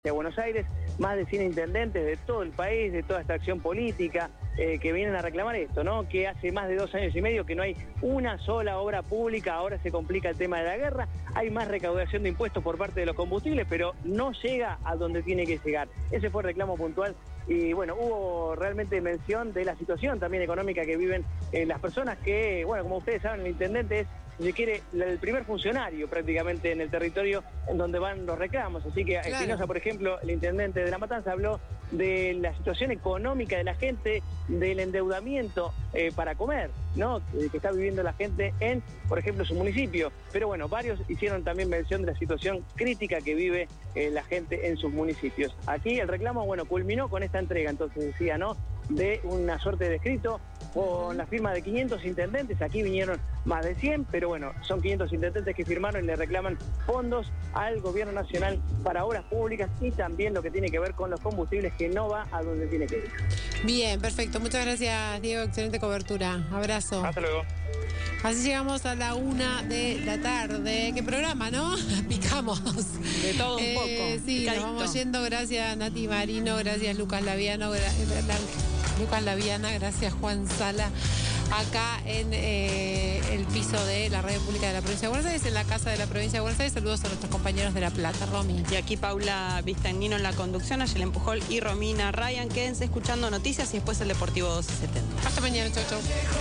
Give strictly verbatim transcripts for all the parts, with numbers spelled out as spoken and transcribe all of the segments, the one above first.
de Buenos Aires, más de cien intendentes de todo el país, de toda esta acción política, eh, que vienen a reclamar esto, ¿no? Que hace más de dos años y medio que no hay una sola obra pública, ahora se complica el tema de la guerra, hay más recaudación de impuestos por parte de los combustibles, pero no llega a donde tiene que llegar. Ese fue el reclamo puntual. Y bueno, hubo realmente mención de la situación también económica que viven eh, las personas que, bueno, como ustedes saben, el intendente es, si se quiere, el primer funcionario prácticamente en el territorio en donde van los reclamos. Así que claro. Espinosa, por ejemplo, el intendente de La Matanza, habló de la situación económica de la gente, del endeudamiento eh, para comer, ¿no? Eh, que está viviendo la gente en, por ejemplo, su municipio. Pero bueno, varios hicieron también mención de la situación crítica que vive eh, la gente en sus municipios. Aquí el reclamo, bueno, culminó con esta entrega, entonces decía, ¿no?, de una suerte de escrito con la firma de quinientos intendentes. Aquí vinieron más de cien, pero bueno, son quinientos intendentes que firmaron y le reclaman fondos al gobierno nacional para obras públicas y también lo que tiene que ver con los combustibles, que no va a donde tiene que ir. Bien, perfecto. Muchas gracias, Diego. Excelente cobertura. Abrazo. Hasta luego. Así llegamos a la una de la tarde. ¿Qué programa, no? Picamos. De todo un eh, poco. Sí, Picadito. Nos vamos yendo. Gracias, Nati Marino. Gracias, Lucas Laviano. Gra Lucas Laviana. Gracias, Juan Sala. Acá en eh, el piso de la Radio Pública de la Provincia de Buenos Aires, en la Casa de la Provincia de Buenos Aires. Saludos a nuestros compañeros de La Plata. Romy. Y aquí Paula Vistagnino en la conducción, Ayelen Empujol y Romina Ryan. Quédense escuchando noticias y después el Deportivo doce setenta. Hasta mañana. Chau, chau.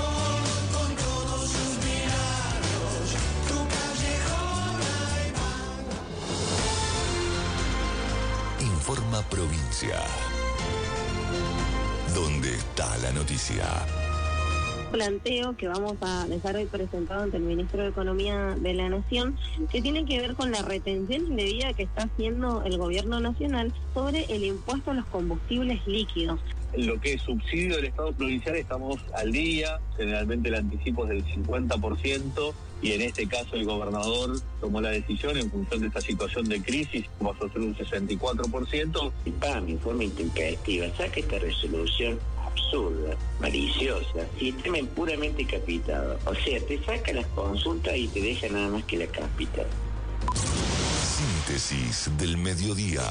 Informa Provincia. ¿Dónde está la noticia? Planteo que vamos a dejar hoy presentado ante el Ministro de Economía de la Nación, que tiene que ver con la retención indebida que está haciendo el Gobierno Nacional sobre el impuesto a los combustibles líquidos. En lo que es subsidio del Estado provincial estamos al día, generalmente el anticipo es del cincuenta por ciento, y en este caso el gobernador tomó la decisión en función de esta situación de crisis, vamos a hacer un sesenta y cuatro por ciento. Y P A M, en forma intempestiva, saca esta resolución absurda, maliciosa, sistema puramente capitado. O sea, te saca las consultas y te deja nada más que la capital. Síntesis del mediodía.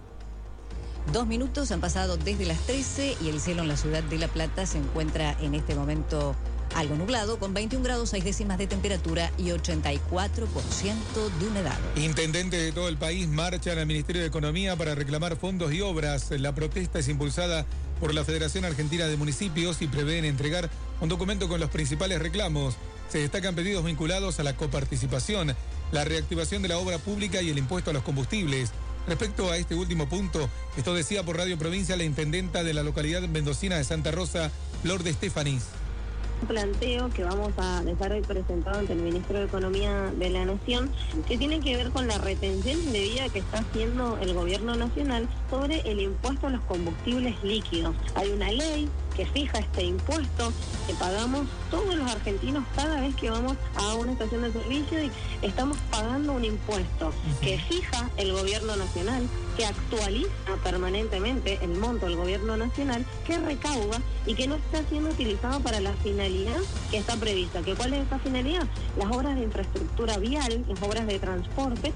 Dos minutos han pasado desde las trece y el cielo en la ciudad de La Plata se encuentra en este momento algo nublado, con veintiún grados seis décimas de temperatura y ochenta y cuatro por ciento de humedad. Intendentes de todo el país marchan al Ministerio de Economía para reclamar fondos y obras. La protesta es impulsada por la Federación Argentina de Municipios y prevén entregar un documento con los principales reclamos. Se destacan pedidos vinculados a la coparticipación, la reactivación de la obra pública y el impuesto a los combustibles. Respecto a este último punto, esto decía por Radio Provincia la intendenta de la localidad mendocina de Santa Rosa, Flor de Estefanís. Un planteo que vamos a dejar hoy presentado ante el Ministro de Economía de la Nación, que tiene que ver con la retención indebida que está haciendo el Gobierno Nacional sobre el impuesto a los combustibles líquidos. Hay una ley que fija este impuesto que pagamos todos los argentinos cada vez que vamos a una estación de servicio, y estamos pagando un impuesto que fija el Gobierno Nacional, que actualiza permanentemente el monto del Gobierno Nacional, que recauda y que no está siendo utilizado para la finalidad que está prevista. ¿Que ¿Cuál es esta finalidad? Las obras de infraestructura vial, las obras de transporte.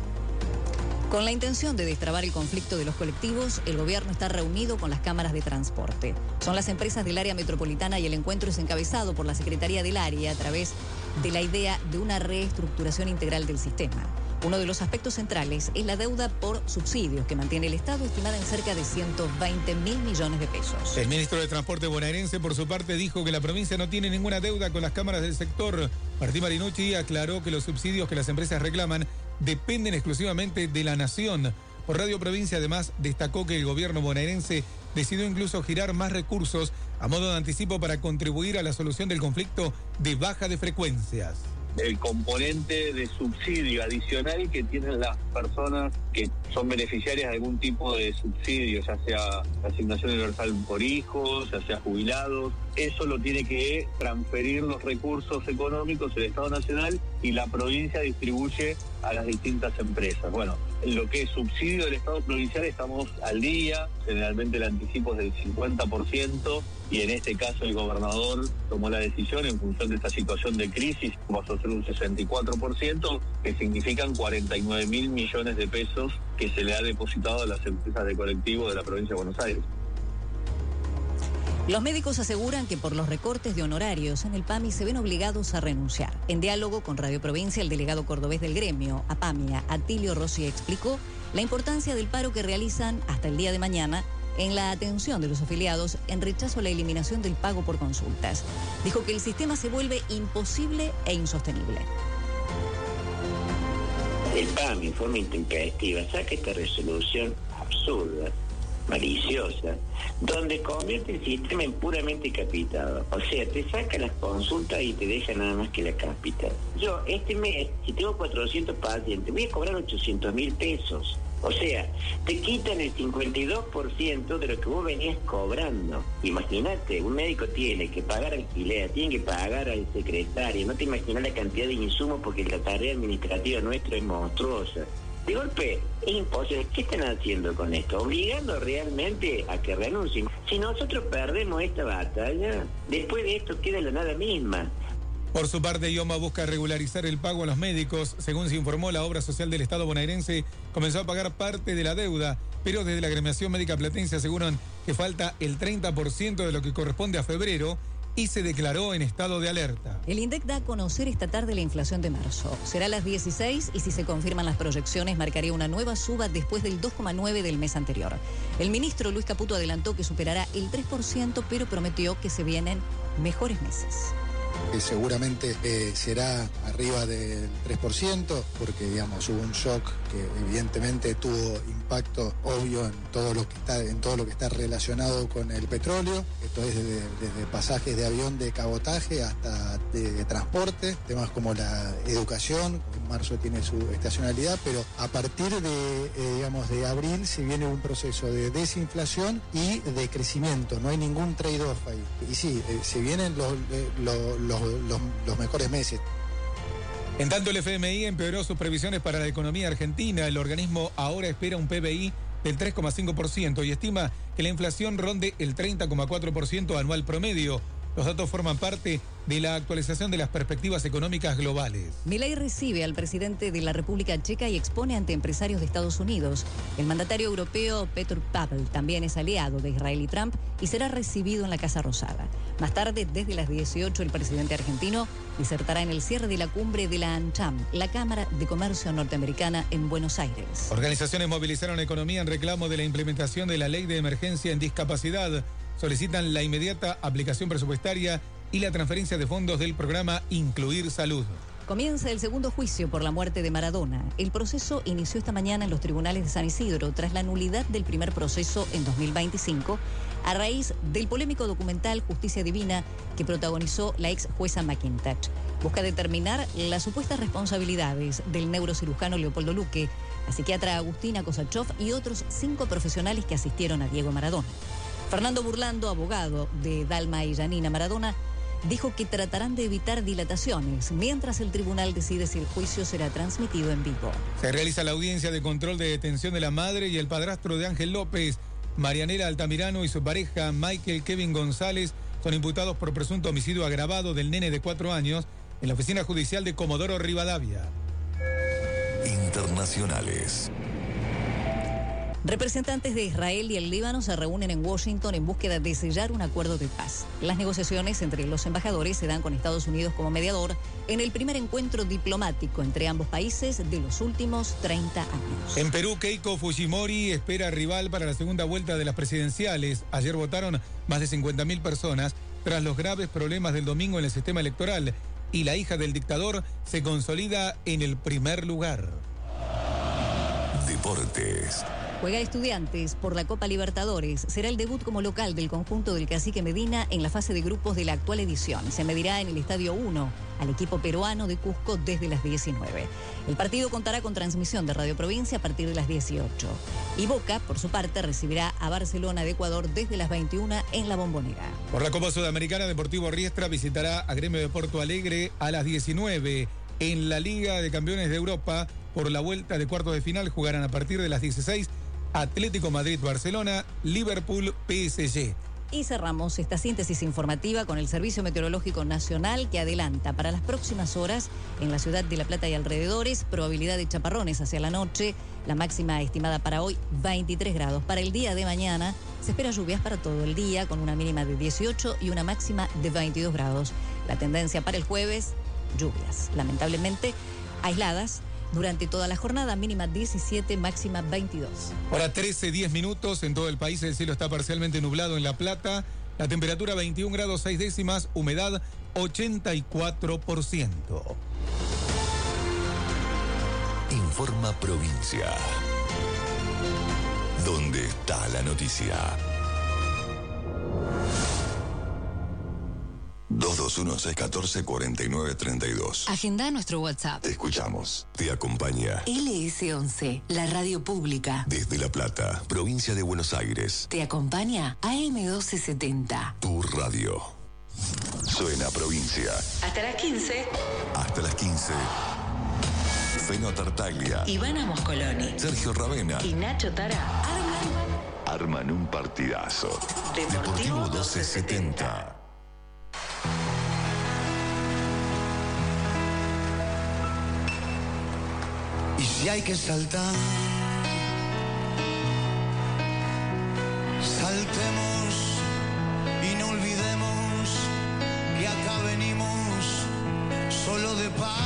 Con la intención de destrabar el conflicto de los colectivos, el gobierno está reunido con las cámaras de transporte. Son las empresas del área metropolitana y el encuentro es encabezado por la Secretaría del Área a través de la idea de una reestructuración integral del sistema. Uno de los aspectos centrales es la deuda por subsidios que mantiene el Estado, estimada en cerca de ciento veinte mil millones de pesos. El ministro de Transporte bonaerense, por su parte, dijo que la provincia no tiene ninguna deuda con las cámaras del sector. Martín Marinucci aclaró que los subsidios que las empresas reclaman dependen exclusivamente de la nación. Por Radio Provincia, además, destacó que el gobierno bonaerense decidió incluso girar más recursos a modo de anticipo para contribuir a la solución del conflicto de baja de frecuencias. El componente de subsidio adicional que tienen las personas que son beneficiarias de algún tipo de subsidio, ya sea asignación universal por hijos, ya sea jubilados, eso lo tiene que transferir los recursos económicos el Estado Nacional y la provincia distribuye a las distintas empresas. Bueno, En lo que es subsidio del Estado provincial estamos al día, generalmente el anticipo es del cincuenta por ciento y en este caso el gobernador tomó la decisión en función de esta situación de crisis, vamos a hacer un sesenta y cuatro por ciento, que significan cuarenta y nueve mil millones de pesos que se le ha depositado a las empresas de colectivo de la provincia de Buenos Aires. Los médicos aseguran que por los recortes de honorarios en el PAMI se ven obligados a renunciar. En diálogo con Radio Provincia, el delegado cordobés del gremio, APAMIA, Atilio Rossi, explicó la importancia del paro que realizan hasta el día de mañana en la atención de los afiliados en rechazo a la eliminación del pago por consultas. Dijo que el sistema se vuelve imposible e insostenible. El PAMI, en forma intempestiva, saca esta resolución absurda, maliciosa, donde convierte el sistema en puramente capitado. O sea, te saca las consultas y te deja nada más que la capital. Yo, este mes, si tengo cuatrocientos pacientes, voy a cobrar ochocientos mil pesos. O sea, te quitan el cincuenta y dos por ciento de lo que vos venías cobrando. Imagínate, un médico tiene que pagar alquiler, tiene que pagar al secretario, no te imaginas la cantidad de insumos porque la tarea administrativa nuestra es monstruosa. De golpe, es imposible. ¿Qué están haciendo con esto? Obligando realmente a que renuncien. Si nosotros perdemos esta batalla, después de esto queda la nada misma. Por su parte, IOMA busca regularizar el pago a los médicos. Según se informó, la obra social del Estado bonaerense comenzó a pagar parte de la deuda, pero desde la agremiación médica platense aseguran que falta el treinta por ciento de lo que corresponde a febrero y se declaró en estado de alerta. El INDEC da a conocer esta tarde la inflación de marzo. Será a las dieciséis y si se confirman las proyecciones marcaría una nueva suba después del dos coma nueve del mes anterior. El ministro Luis Caputo adelantó que superará el tres por ciento, pero prometió que se vienen mejores meses. Que seguramente eh, será arriba del tres por ciento, porque digamos hubo un shock que evidentemente tuvo impacto obvio en todo lo que está, en todo lo que está relacionado con el petróleo. Esto es desde, desde pasajes de avión de cabotaje hasta de, de transporte, temas como la educación. En marzo tiene su estacionalidad, pero a partir de eh, digamos de abril se viene un proceso de desinflación y de crecimiento. No hay ningún trade-off ahí. Y sí, eh, se vienen los, los Los, los, los mejores meses. En tanto, el F M I empeoró sus previsiones para la economía argentina. El organismo ahora espera un P B I del tres coma cinco por ciento y estima que la inflación ronde el treinta coma cuatro por ciento anual promedio. Los datos forman parte de la actualización de las perspectivas económicas globales. Milei recibe al presidente de la República Checa y expone ante empresarios de Estados Unidos. El mandatario europeo Petr Pavel también es aliado de Israel y Trump y será recibido en la Casa Rosada. Más tarde, desde las dieciocho, el presidente argentino disertará en el cierre de la cumbre de la ANCHAM, la Cámara de Comercio Norteamericana en Buenos Aires. Organizaciones movilizaron economía en reclamo de la implementación de la Ley de Emergencia en Discapacidad. Solicitan la inmediata aplicación presupuestaria y la transferencia de fondos del programa Incluir Salud. Comienza el segundo juicio por la muerte de Maradona. El proceso inició esta mañana en los tribunales de San Isidro tras la nulidad del primer proceso en dos mil veinticinco a raíz del polémico documental Justicia Divina que protagonizó la ex jueza McIntosh. Busca determinar las supuestas responsabilidades del neurocirujano Leopoldo Luque, la psiquiatra Agustina Kosachov y otros cinco profesionales que asistieron a Diego Maradona. Fernando Burlando, abogado de Dalma y Janina Maradona, dijo que tratarán de evitar dilataciones mientras el tribunal decide si el juicio será transmitido en vivo. Se realiza la audiencia de control de detención de la madre y el padrastro de Ángel López. Marianela Altamirano y su pareja Michael Kevin González son imputados por presunto homicidio agravado del nene de cuatro años en la oficina judicial de Comodoro Rivadavia. Internacionales. Representantes de Israel y el Líbano se reúnen en Washington en búsqueda de sellar un acuerdo de paz. Las negociaciones entre los embajadores se dan con Estados Unidos como mediador en el primer encuentro diplomático entre ambos países de los últimos treinta años. En Perú, Keiko Fujimori espera rival para la segunda vuelta de las presidenciales. Ayer votaron más de cincuenta mil personas tras los graves problemas del domingo en el sistema electoral y la hija del dictador se consolida en el primer lugar. Deportes. Juega Estudiantes por la Copa Libertadores. Será el debut como local del conjunto del Cacique Medina en la fase de grupos de la actual edición. Se medirá en el Estadio uno al equipo peruano de Cusco desde las diecinueve. El partido contará con transmisión de Radio Provincia a partir de las dieciocho. Y Boca, por su parte, recibirá a Barcelona de Ecuador desde las veintiuna en la Bombonera. Por la Copa Sudamericana, Deportivo Riestra visitará a Gremio de Porto Alegre a las diecinueve. En la Liga de Campeones de Europa, por la vuelta de cuartos de final. Jugarán a partir de las dieciséis Atlético Madrid-Barcelona, Liverpool-P S G. Y cerramos esta síntesis informativa con el Servicio Meteorológico Nacional, que adelanta para las próximas horas en la ciudad de La Plata y alrededores probabilidad de chaparrones hacia la noche. La máxima estimada para hoy veintitrés grados. Para el día de mañana se espera lluvias para todo el día con una mínima de dieciocho y una máxima de veintidós grados. La tendencia para el jueves, lluvias, lamentablemente aisladas. Durante toda la jornada, mínima diecisiete, máxima veintidós. Ahora trece, diez minutos en todo el país. El cielo está parcialmente nublado en La Plata. La temperatura veintiún grados seis décimas, humedad ochenta y cuatro por ciento. Informa Provincia. ¿Dónde está la noticia? dos dos uno, seis uno cuatro, cuatro nueve tres dos. Agenda nuestro WhatsApp. Te escuchamos. Te acompaña L S once, la radio pública. desde La Plata, provincia de Buenos Aires. Te acompaña A M doce setenta. Tu radio. Suena Provincia. Hasta las quince. Hasta las quince. Feno Tartaglia, Ivana Moscoloni, Sergio Ravena y Nacho Tara arman, arman un partidazo. Deportivo doce setenta. Y si hay que saltar, saltemos y no olvidemos que acá venimos solo de paso.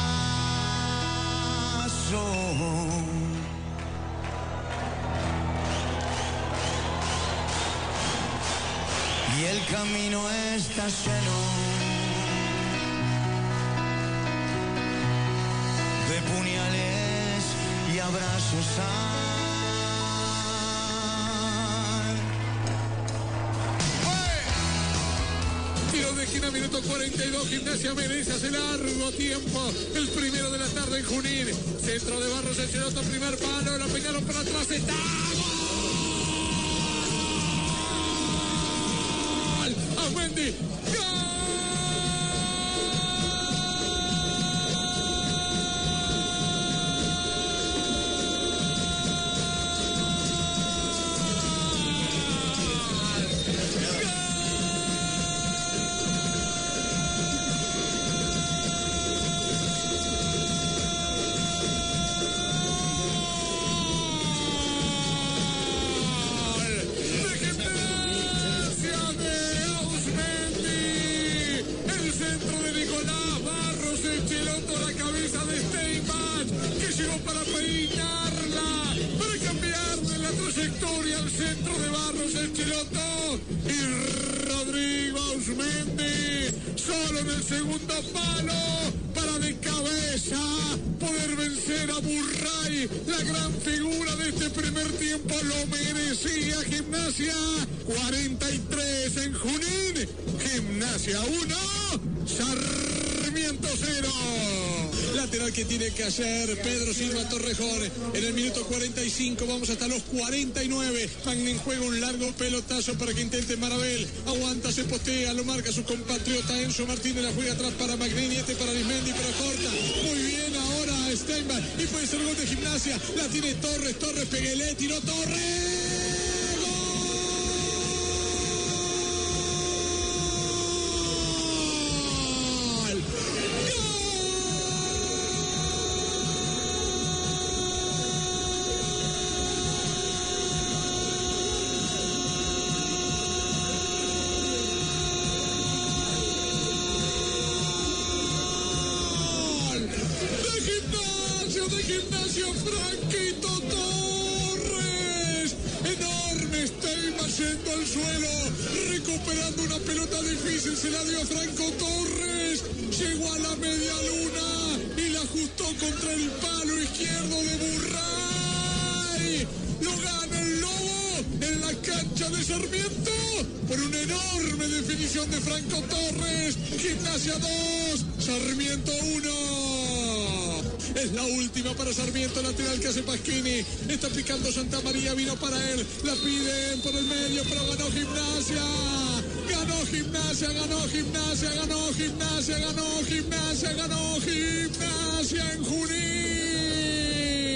Y el camino está lleno de puñales y abrazos. Tiro de esquina, minuto cuarenta y dos, Gimnasia merece hace largo tiempo, el primero de la tarde en Junín. Centro de Barros, el Cheloto, primer palo, la peinaron para atrás, está ¡gol! ¡Amendi! ¡Gol! Para peinarla, para cambiarle la trayectoria al centro de Barros, el Cheloto y Rodrigo Ausmendi, solo en el segundo palo, para de cabeza poder vencer a Burray, la gran figura de este primer tiempo, lo merecía Gimnasia. Cuarenta y tres en Junín, Gimnasia uno, Sarmiento cero. Lateral que tiene que hacer Pedro Silva Torrejón en el minuto cuarenta y cinco, vamos hasta los cuarenta y nueve. Magnin juega un largo pelotazo para que intente Marabel, aguanta, se postea, lo marca su compatriota Enzo Martínez, la juega atrás para Magnin y este para Arismendi, pero corta muy bien ahora Steinbach y puede ser gol de Gimnasia. La tiene Torres, Torres Peguelé, tiró Torres. Gimnasia, Franquito Torres, enorme Steinbach yendo al suelo, recuperando una pelota difícil, se la dio a Franco Torres, llegó a la media luna y la ajustó contra el palo izquierdo de Burray, lo gana el Lobo en la cancha de Sarmiento por una enorme definición de Franco Torres. Gimnasia dos, Sarmiento uno. Es la última para Sarmiento, lateral que hace Pasquini. Está picando Santa María, vino para él. La piden por el medio, pero ganó Gimnasia. Ganó Gimnasia, ganó Gimnasia, ganó Gimnasia, ganó Gimnasia, ganó Gimnasia en Junín.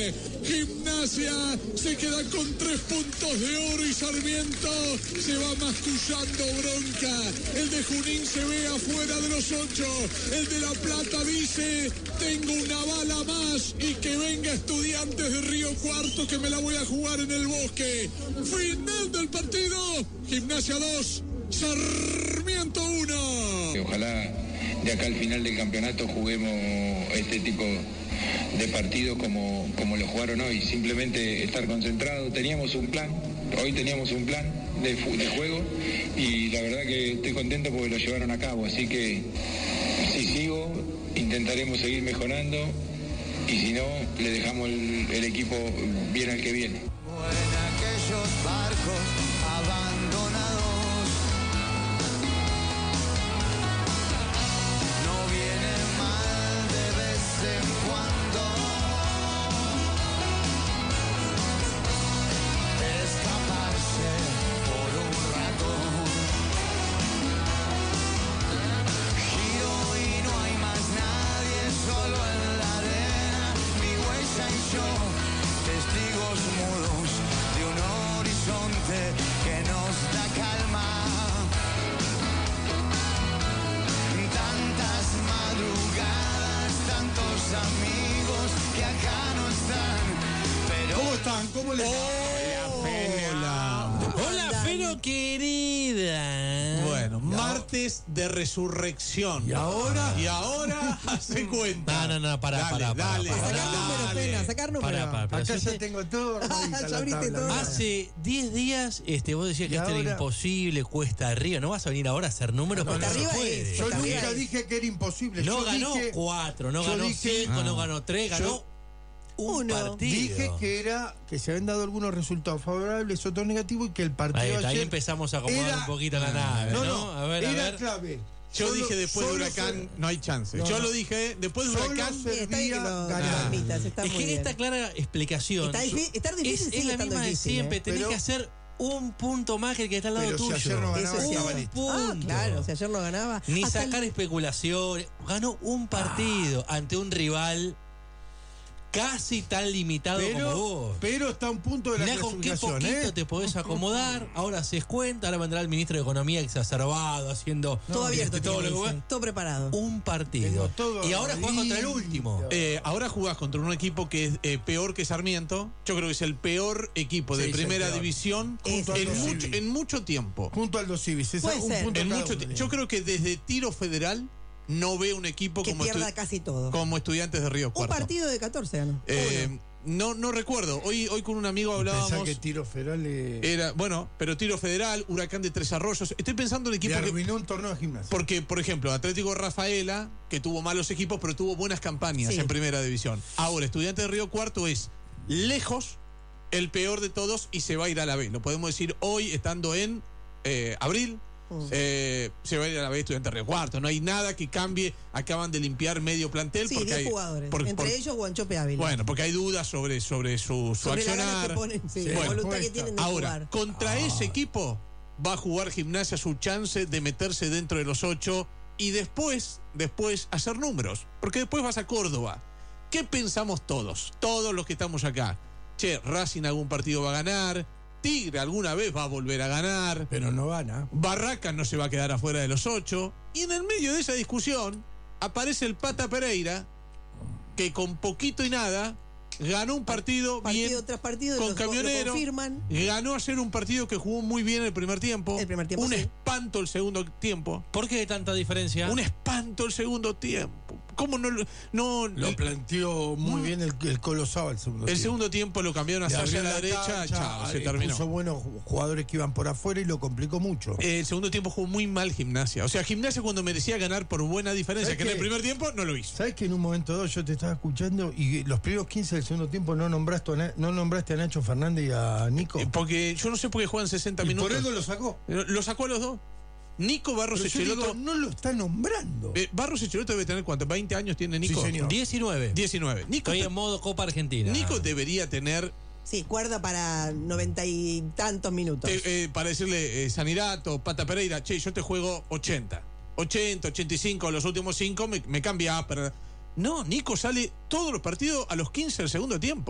Gimnasia se queda con tres puntos de oro y Sarmiento se va mascullando bronca. El de Junín se ve afuera de los ocho. El de La Plata dice, tengo una bala más y que venga Estudiantes de Río Cuarto que me la voy a jugar en el Bosque. Final del partido. Gimnasia dos, Sarmiento uno. Ojalá de acá al final del campeonato juguemos este tipo de partidos como, como lo jugaron hoy. Simplemente estar concentrado. Teníamos un plan, hoy teníamos un plan de, de juego y la verdad que estoy contento porque lo llevaron a cabo. Así que si sigo, intentaremos seguir mejorando y si no, le dejamos el, el equipo bien al que viene. En aquellos barcos abandonados no viene mal de vez en cuando escaparse por un rato. Giro y no hay más nadie, solo en la arena mi huella y yo, testigos mudos de un horizonte que nos da calma. Tantas madrugadas, tantos amigos que acá no están, pero... ¿Cómo están? ¿Cómo les va? Hola. Hola, Fero querida. Bueno, martes de resurrección. ¿Y ahora? Y ahora hace cuenta. No, no, no, pará, dale, pará, dale, pará, dale, pará. Sacar números, pena, sacar números. Pará, pará, pero Acá si ya usted- tengo todo. armadita Ya la abriste tabla. todo. Hace diez días este, vos decías Y que esto era ahora- imposible, cuesta arriba. No vas a venir ahora a hacer números No, porque no, cuesta se arriba puede. es- Yo Está nunca bien. dije que era imposible. No Yo ganó dije, cuatro, no yo ganó dije- cinco, no Ah. ganó tres, ganó Yo- un Uno. partido. Dije que era que se habían dado algunos resultados favorables, otros negativos y que el partido Ahí está, ahí ayer empezamos a acomodar era- un poquito la nave, ¿no? No, no, a ver, a era ver. clave. Yo Solo- dije después de solo Huracán se- no hay chance. No, Yo no. lo dije después de Solo Huracán. se- Sí, está bien que lo, que lo ganar. admitas, está Es muy que en bien. esta clara explicación Está difí- estar difícil es, sigue es la estando misma de difícil, siempre. ¿eh? Tenés Pero- que hacer un punto más que el que está al lado Pero si tuyo. ayer no ganaba, Eso es estaba cierto. listo. Ah, Punto. claro, si ayer no ganaba. Ni Hasta el- sacar especulaciones. Ganó un partido ante un rival casi tan limitado como Pero, vos. pero está a un punto de la Mirá con qué clasificación, poquito ¿eh? te podés acomodar. Ahora se descuenta, ahora vendrá el ministro de Economía exacerbado haciendo Todo abierto, este, todo, tiene, lo que dice. vos- todo preparado. un partido. Tengo todo Y ahora jugás contra el lindo. último. Eh, ahora jugás contra un equipo que es eh, peor que Sarmiento. Yo creo que es el peor equipo de Sí, es el primera peor. división Junto en, al mucho, Civi. en mucho tiempo. Junto al Dos Civis. Es Puede un ser. punto En cada mucho uno. ti- yo creo que desde Tiro Federal no veo un equipo Que como, pierda estu- casi todo. como Estudiantes de Río Un Cuarto. partido de catorce ganó. Eh, no, no recuerdo. Hoy, hoy con un amigo Pensá hablábamos. que Tiro Federal le, Era, bueno, pero Tiro Federal, Huracán de Tres Arroyos. Estoy pensando en le equipos que. arruinó un torneo de gimnasia. Porque, por ejemplo, Atlético Rafaela, que tuvo malos equipos, pero tuvo buenas campañas Sí. en primera división. Ahora, Estudiantes de Río Cuarto es lejos el peor de todos y se va a ir a la B. Lo podemos decir hoy, estando en eh, abril. Mm. eh, se va a ir a la B Estudiantes de Río Cuarto. No hay nada que cambie. Acaban de limpiar medio plantel. Sí, porque diez hay, jugadores. por- Entre por- ellos, Guanchope Ávila. Bueno, porque hay dudas sobre, sobre su, su Sobre la gana accionar. que ponen, sí, la Bueno, voluntad que tienen de ahora, jugar. contra ese equipo va a jugar Gimnasia su chance de meterse dentro de los ocho y después, después hacer números. Porque después vas a Córdoba. ¿Qué pensamos todos? Todos los que estamos acá. Che, Racing algún partido va a ganar. Tigre alguna vez va a volver a ganar. Pero no gana. Barracas no se va a quedar afuera de los ocho. Y en el medio de esa discusión aparece el Pata Pereira, que con poquito y nada ganó un partido, Partido bien tras partido, con lo- lo Camionero. confirman. Ganó ayer un partido que jugó muy bien el primer tiempo. El primer tiempo, un sí. espanto el segundo tiempo. ¿Por qué tanta diferencia? Un espanto el segundo tiempo. ¿Cómo no lo- no Lo el, planteó muy Mm. bien el, el Colosaba el segundo el tiempo. segundo tiempo lo cambiaron Le hacia abrió la, la derecha, cancha, chao, se eh, terminó. Puso buenos jugadores que iban por afuera y lo complicó mucho. Eh, el segundo tiempo jugó muy mal Gimnasia. O sea, Gimnasia cuando merecía ganar por buena diferencia, ¿Sabés que en el qué? primer tiempo no lo hizo. ¿Sabes que en un momento dado yo te estaba escuchando y los primeros quince del segundo tiempo no nombraste a, Na- no nombraste a Nacho Fernández y a Nico? Eh, Porque yo no sé por qué juegan sesenta Y minutos. por algo lo sacó. Lo lo sacó a los dos. Nico Barros Pero yo digo, Echeloto. no lo está nombrando. Eh, Barros Echeloto debe tener cuánto, veinte años tiene Nico. Sí, señor. diecinueve. diecinueve. Nico, Estoy te- en modo Copa Argentina. Nico debería tener, Sí, cuerda para noventa y tantos minutos. eh, eh, para decirle, eh, Sanirato, Pata Pereira, che, yo te juego ochenta. ochenta, ochenta y cinco, los últimos cinco me, me cambia. Pero no, Nico sale todos los partidos a los quince del segundo tiempo.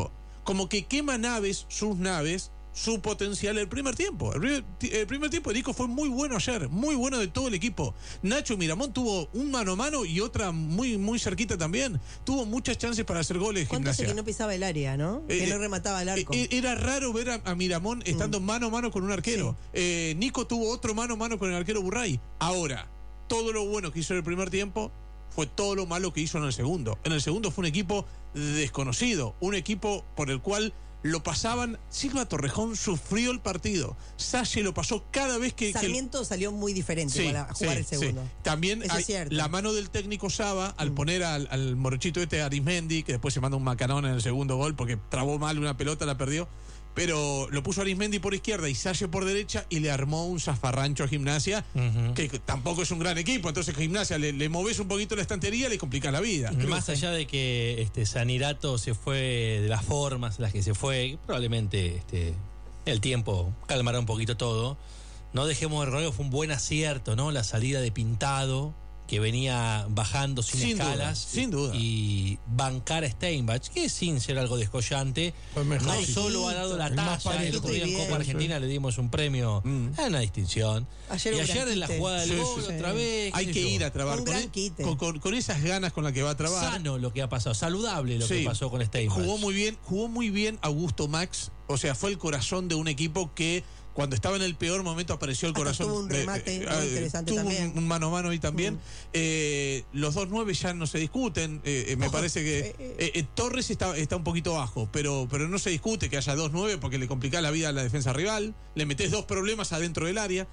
como que quema naves, sus naves, su potencial el primer tiempo. El primer, el primer tiempo de Nico fue muy bueno ayer, muy bueno de todo el equipo. Nacho Miramón tuvo un mano a mano y otra muy muy cerquita también. Tuvo muchas chances para hacer goles. ¿Cuánto hace Gimnasia que no pisaba el área, no? Eh, que no remataba el arco. Eh, era raro ver a, a Miramón estando Mm. mano a mano con un arquero. Sí. Eh, Nico tuvo otro mano a mano con el arquero Burray. Ahora, todo lo bueno que hizo en el primer tiempo fue todo lo malo que hizo en el segundo. En el segundo fue un equipo desconocido, un equipo por el cual lo pasaban. Silva Torrejón sufrió el partido. Salle lo pasó cada vez que... Sarmiento que... salió muy diferente Sí, igual a jugar sí, el segundo. sí. También Eso hay es cierto. la mano del técnico Saba al Mm. poner al, al morochito este Arismendi, que después se manda un macanón en el segundo gol porque trabó mal una pelota, la perdió. Pero lo puso Arismendi por izquierda y Salle por derecha y le armó un zafarrancho a Gimnasia, Ujú. que tampoco es un gran equipo. Entonces Gimnasia le, le moves un poquito la estantería, le complica la vida. Más allá de que este Sanirato se fue de las formas en las que se fue, probablemente este, el tiempo calmará un poquito todo. No dejemos de error, fue un buen acierto, ¿no? La salida de Pintado, que venía bajando sin, Sin duda, escalas. sin duda. Y bancar a Steinbach, que sin ser algo descollante, Fue mejor. no Parejito, solo ha dado la el más talla. El parejo. otro día en Bien, Copa Argentina le dimos un premio Mm. a una distinción. Ayer y un ayer gran en la quite. jugada del Sí, gol, sí. otra vez. qué Hay sé que yo. ir a trabar Un con, gran e- quite. con, con- con esas ganas con las que va a trabar. Sano lo que ha pasado, saludable lo Sí. que pasó con Steinbach. Jugó muy bien, jugó muy bien Augusto Max. O sea, fue el corazón de un equipo que cuando estaba en el peor momento apareció el Hasta corazón. tuvo un de- remate eh, muy eh, interesante tuvo también. Un, un mano a mano ahí también. Mm. Eh, los dos nueve ya no se discuten. eh, eh, me Ojo, parece que eh, eh. eh, eh, Torres está, está un poquito bajo, pero, pero no se discute que haya dos nueve porque le complica la vida a la defensa rival. Le metés dos problemas adentro del área.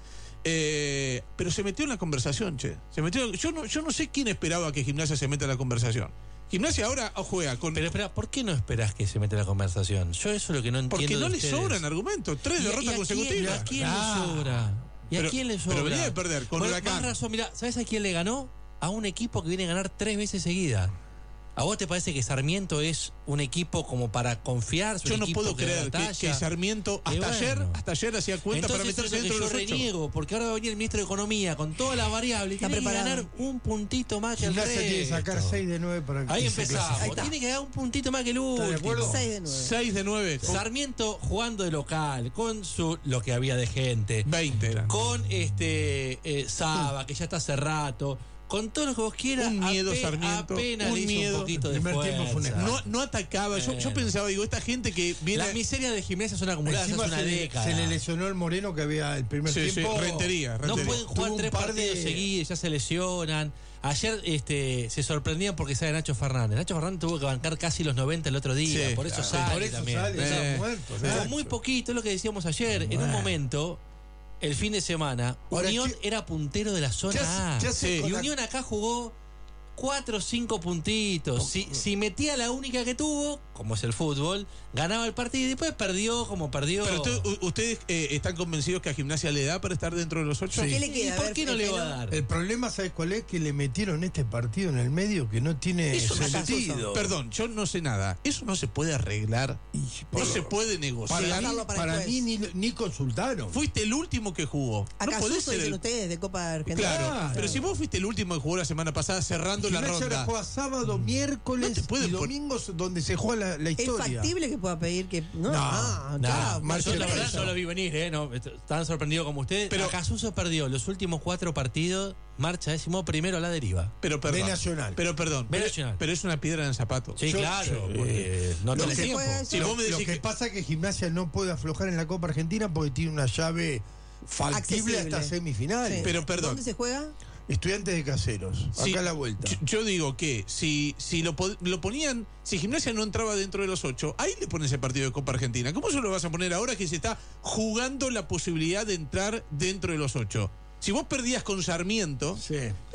Eh, pero se metió en la conversación, che. Se metió, yo, no, yo no sé quién esperaba que Gimnasia se meta en la conversación. Gimnasia ahora juega con. Pero espera, ¿por qué no esperás que se meta en la conversación? Yo eso es lo que no entiendo. Porque no de le ustedes. sobran argumentos. Tres ¿Y a- y derrotas a quién- consecutivas. ¿Y a quién Ah. le sobra? ¿Y a Pero- quién le pero sobra? venía de perder con Bueno, Huracán. más razón, mira, ¿sabes a quién le ganó? A un equipo que viene a ganar tres veces seguida. ¿A vos te parece que Sarmiento es un equipo como para confiarse? Yo un no equipo puedo que da creer que, talla? que Sarmiento Y hasta bueno. ayer hasta ayer hacía cuenta para Entonces, meterse eso es dentro lo de que los yo ocho. reniego, porque ahora va a venir el ministro de Economía con todas las variables. Está Tiene que preparado. ganar un puntito más que el Gimnasia tiene que resto. sacar seis de nueve para que Ahí se empezamos. clasifique. Ahí está. Tiene que dar un puntito más que el ¿Está de último. acuerdo? seis de nueve. seis de nueve. Con Sarmiento jugando de local, con su lo que había de gente, veinte eran. con este eh, Saba, que ya está hace rato, con todo lo que vos quieras. Un miedo, ape- Sarmiento, apenas un le hizo miedo. un poquito de El primer tiempo fue un fuerza. No, no atacaba. Yo, yo Bueno. pensaba, digo, esta gente que viene. Las miserias de Gimnasia son acumuladas Encima hace una se, le, década. se le lesionó el Moreno que había el primer Sí, sí, tiempo. Rentería, No Rentería. pueden jugar Tuvo un tres par partidos de- seguidos, ya se lesionan. Ayer este, se sorprendían porque sale Nacho Fernández. Nacho Fernández tuvo que bancar casi los noventa el otro día, Sí, por eso claro. sale Por eso también. sale, Eh. estaba muerto. Con Nacho. muy poquito, es lo que decíamos ayer. En un Bueno. momento, el fin de semana, Ahora, Unión ¿qué- era puntero de la zona ¿Qué hace- A. qué hace Sí. con Y la- Unión acá jugó cuatro o cinco puntitos. Si, si metía la única que tuvo, como es el fútbol, ganaba el partido y después perdió como perdió. Pero usted- u- ustedes eh, están convencidos que a Gimnasia le da para estar dentro de los ocho. Sí. ¿Qué le ¿Y queda? A por ver, qué no le va a Fede, dar? El problema, ¿sabes cuál es? Que le metieron este partido en el medio que no tiene Eso no se- sentido. Perdón, yo no sé nada. Eso no se puede arreglar. Y No por- se puede negociar. Para mí, Dejarlo para para después. mí ni, ni consultaron. Fuiste el último que jugó. Acá no podés Suso ser dicen el... ustedes de Copa Argentina. Claro, Claro. pero si vos fuiste el último que jugó la semana pasada cerrando la Gimnasia ahora ronda. juega sábado, miércoles No te pueden y pon- domingos donde se juega la, la ¿Es historia. factible que pueda pedir que.? No, No, ah, No, chao, marcha yo la el verdad preso. no lo vi venir, ¿eh? No, est- tan sorprendido como ustedes. Pero- Pero Casuso perdió los últimos cuatro partidos, marcha décimo primero a la deriva. Pero perdón. B Nacional. Pero perdón. B pero, Nacional. pero es una piedra en el zapato. Sí, Yo- claro, yo- porque no lo tenés que- tiempo. juega- Si lo, vos me lo decís que, que- pasa es que Gimnasia no puede aflojar en la Copa Argentina porque tiene una llave factible Accesible. hasta semifinales. Sí. Pero perdón. ¿Dónde se juega? Estudiantes de Caseros, Sí, acá a la vuelta. Yo, yo digo que si, si lo, po- lo ponían, si Gimnasia no entraba dentro de los ocho, ahí le pones el partido de Copa Argentina. ¿Cómo se lo vas a poner ahora que se está jugando la posibilidad de entrar dentro de los ocho? Si vos perdías con Sarmiento, Sí.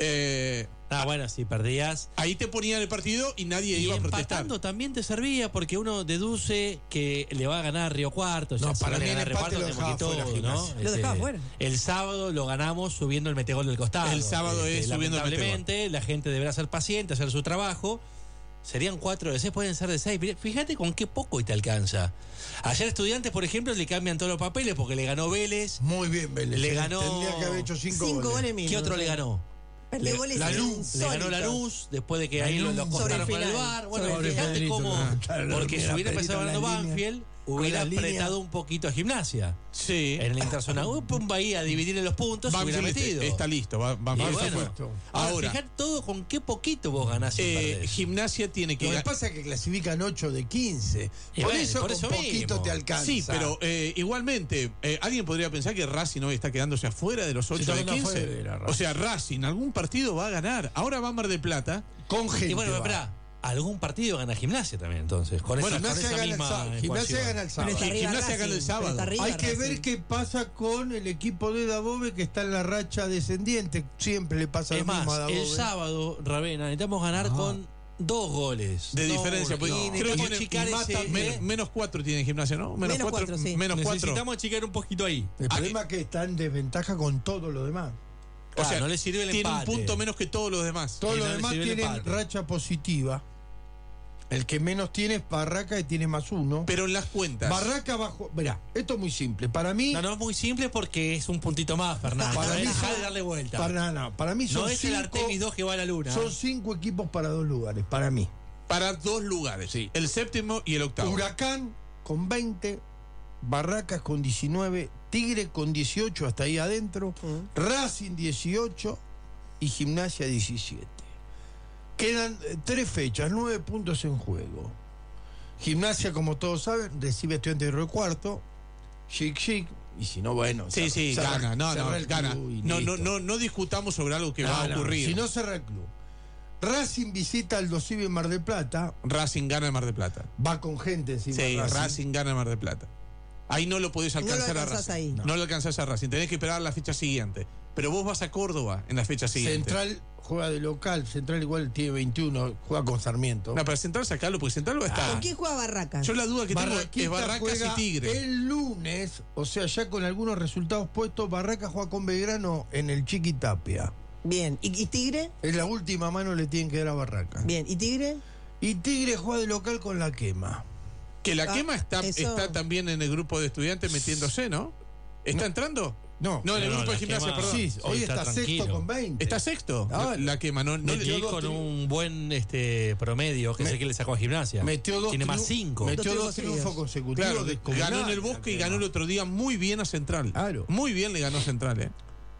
eh, Ah, bueno, si perdías. ahí te ponían el partido y nadie Y iba a protestar. empatando también te servía porque uno deduce que le va a ganar Río Cuarto. No, ya se para va a mí el ganar Río empate Cuarto, lo tenemos dejaba que fuera todo, ¿no? Gimnasia. Lo Este, dejaba fuera. El sábado lo ganamos subiendo el metegol del costado. El sábado es subiendo el lamentablemente, la gente deberá ser paciente, hacer su trabajo. Serían cuatro de seis, pueden ser de seis. Fíjate con qué poco y te alcanza. Ayer Estudiantes, por ejemplo, le cambian todos los papeles porque le ganó Vélez. Muy bien, Vélez. Le eh. ganó- Tendría que haber hecho cinco, Cinco goles goles. mínimo. ¿Qué otro le ganó? Le, Le, la luz, le ganó la luz después de que ahí lo, lo cortaron con el bar. Bueno, fíjate cómo. Porque si hubiera empezado ganando Banfield, hubiera apretado un poquito a Gimnasia. Sí. En el interzonal. Uh, pum, ahí a dividirle los puntos. Banfield hubiera metido. Está listo. Va, va, bueno, bueno. Ahora, ahora fijar todo con qué poquito vos ganás. Eh, Gimnasia tiene que. Lo que pasa es que clasifican ocho de quince. Y por bueno, eso, por con eso poquito mismo. te alcanza. Sí, pero eh, igualmente, eh, alguien podría pensar que Racing hoy está quedándose afuera de los ocho de quince. Afuera, o sea, Racing, algún partido va a ganar. Ahora va a Mar del Plata. Con gente. Y bueno, va. espera. Algún partido gana Gimnasia también, entonces. Con Bueno, esa, con Gimnasia esa gana el misma sábado. Gimnasia ecuación. gana el sábado. Pero está arriba Gimnasia Racing, gana el sábado. pero está arriba Hay que Racing. ver qué pasa con el equipo de Dabove que está en la racha descendiente. Siempre le pasa Es lo mismo más, a Dabove. el sábado, Ravena, necesitamos ganar Ajá. con dos goles. De No diferencia, uno. porque Y creo que necesitamos tiene- achicar y mata- ese, men- ¿eh? menos cuatro tiene Gimnasia, ¿no? Menos, Menos cuatro, cuatro, sí. menos cuatro. Necesitamos achicar un poquito ahí. El problema es que está en desventaja con todo lo demás. O Claro, sea, no le sirve el tiene empate. un punto menos que todos los demás. Todos Y los no le demás sirve el tienen empate. racha positiva. El que menos tiene es Barraca y tiene más uno. Pero en las cuentas. Barraca bajo. Verá, esto es muy simple. Para mí. No, no es muy simple porque es un puntito más, Fernando. Para mí Dejá son- de darle vuelta. Para, no, para mí son no es cinco, el Artemis dos que va a la luna. Son cinco equipos para dos lugares, para mí. Para dos lugares. Sí. El séptimo y el octavo. Huracán con veinte, Barracas con diecinueve, Tigre con dieciocho hasta ahí adentro, Racing dieciocho y Gimnasia diecisiete. Quedan eh, tres fechas, nueve puntos en juego. Gimnasia, como todos saben, recibe Estudiantes de Río Cuarto, chic chic, y si no, bueno. Sí, cerra- sí, cerra- gana. No, cerra no, el gana. club y No, no, listo. no, no discutamos sobre algo que No, va a no, ocurrir. Si no, cerra el club. Racing visita al Dosivi en Mar del Plata, Racing gana en Mar del Plata. va con gente encima. Sí, Racing. Racing. gana en Mar del Plata. Ahí no lo podés No lo alcanzar a alcanzás Racing. ahí. No. no lo alcanzás a Racing. Tenés que esperar la fecha siguiente. Pero vos vas a Córdoba en la fecha siguiente. Central juega de local, Central igual tiene veintiuno, juega con Sarmiento. No, pero Central sacalo porque Central va a estar. ¿Con quién juega Barracas? Yo la duda que tengo Barraquita es Barracas juega y Tigre. el lunes, o sea, ya con algunos resultados puestos, Barracas juega con Belgrano en el Chiquitapia. Bien. ¿Y, y Tigre? En la última mano le tienen que dar a Barracas. Bien. ¿Y Tigre? Y Tigre juega de local con La Quema. Que la Ah, quema está, eso- está también en el grupo de estudiantes metiéndose, ¿no? ¿Está entrando? No, No, en el No, grupo la de gimnasia, Quema- perdón. sí, sí, hoy está está, sexto tranquilo. con veinte. ¿Está sexto? Ah, la, la quema, no, no metió le- Y dos con tri- un buen este promedio, que Me- es el que le sacó a Gimnasia. Metió dos Tiene más triun- cinco. Metió Dos dos triunfos triunfos seguidos. consecutivos. Claro, descomunal, ganó en el Bosque y La ganó el Quema. otro día muy bien a Central. Claro. Muy bien le ganó Central, ¿eh?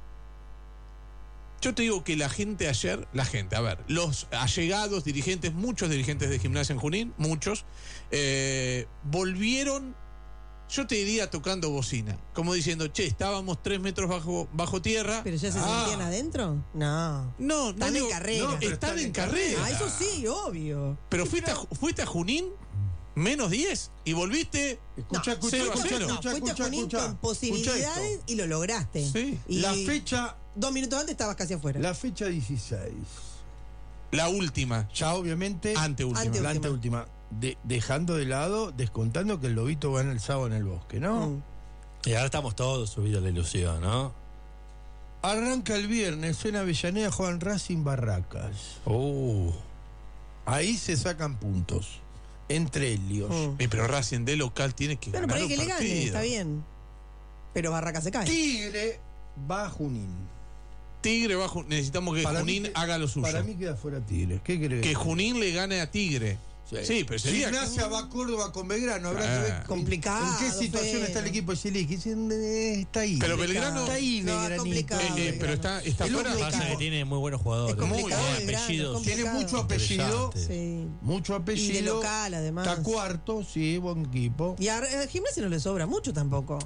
Yo te digo que la gente ayer, la gente, a ver, los allegados, dirigentes, muchos dirigentes de Gimnasia en Junín, muchos, eh, volvieron, yo te diría tocando bocina, como diciendo, che, estábamos tres metros bajo, bajo tierra. ¿Pero ya se Ah, sentían adentro? No. No, Están no digo- en carrera. no, pero están, están en en carrera. Ah, eso sí, obvio. Pero fuiste a, fuiste a Junín, menos diez, y volviste. Escucha, escucha, cero a escucha, cero. No, escucha, fuiste escucha, a Junín escucha. con Escucha posibilidades esto. y lo lograste. Sí. Y La fecha, dos minutos antes estabas casi afuera. la fecha dieciséis. La última. Ya obviamente. Anteúltima. Ante- La Anteúltima. anteúltima. De- dejando de lado, descontando que el Lobito gana el sábado en el Bosque, ¿no? Mm. Y ahora estamos todos subidos a la ilusión, ¿no? Arranca el viernes en Avellaneda, juegan Racing Barracas. Uh. Ahí se sacan puntos. Entre Helios. Mm. Eh, pero Racing de local tiene que Bueno, ganar por ahí un que le partido. gane, está bien. Pero Barraca se cae. Tigre va a Junín. Tigre bajo. Necesitamos que Para Junín mí que- haga lo suyo. Para mí queda fuera Tigre. ¿Qué crees? Que Junín le gane a Tigre. Sí, pero sería. Gimnasia va a Córdoba con Belgrano. Habrá Ah. que ver en- Complicado, en qué situación Fede. está el equipo de Silic. Está ahí. Pero Belgrano- Está ahí, No, Belgranito. complicado. Eh, eh, pero está, está El fuera. único Pasa que tiene muy buenos jugadores. Es complicado, Muy Belgrano, apellidos. es Tiene complicado. mucho apellido. Interesante. Sí. Mucho apellido. Y de local, además. Está cuarto, sí, buen equipo. Y a a Gimnasia no le sobra mucho tampoco.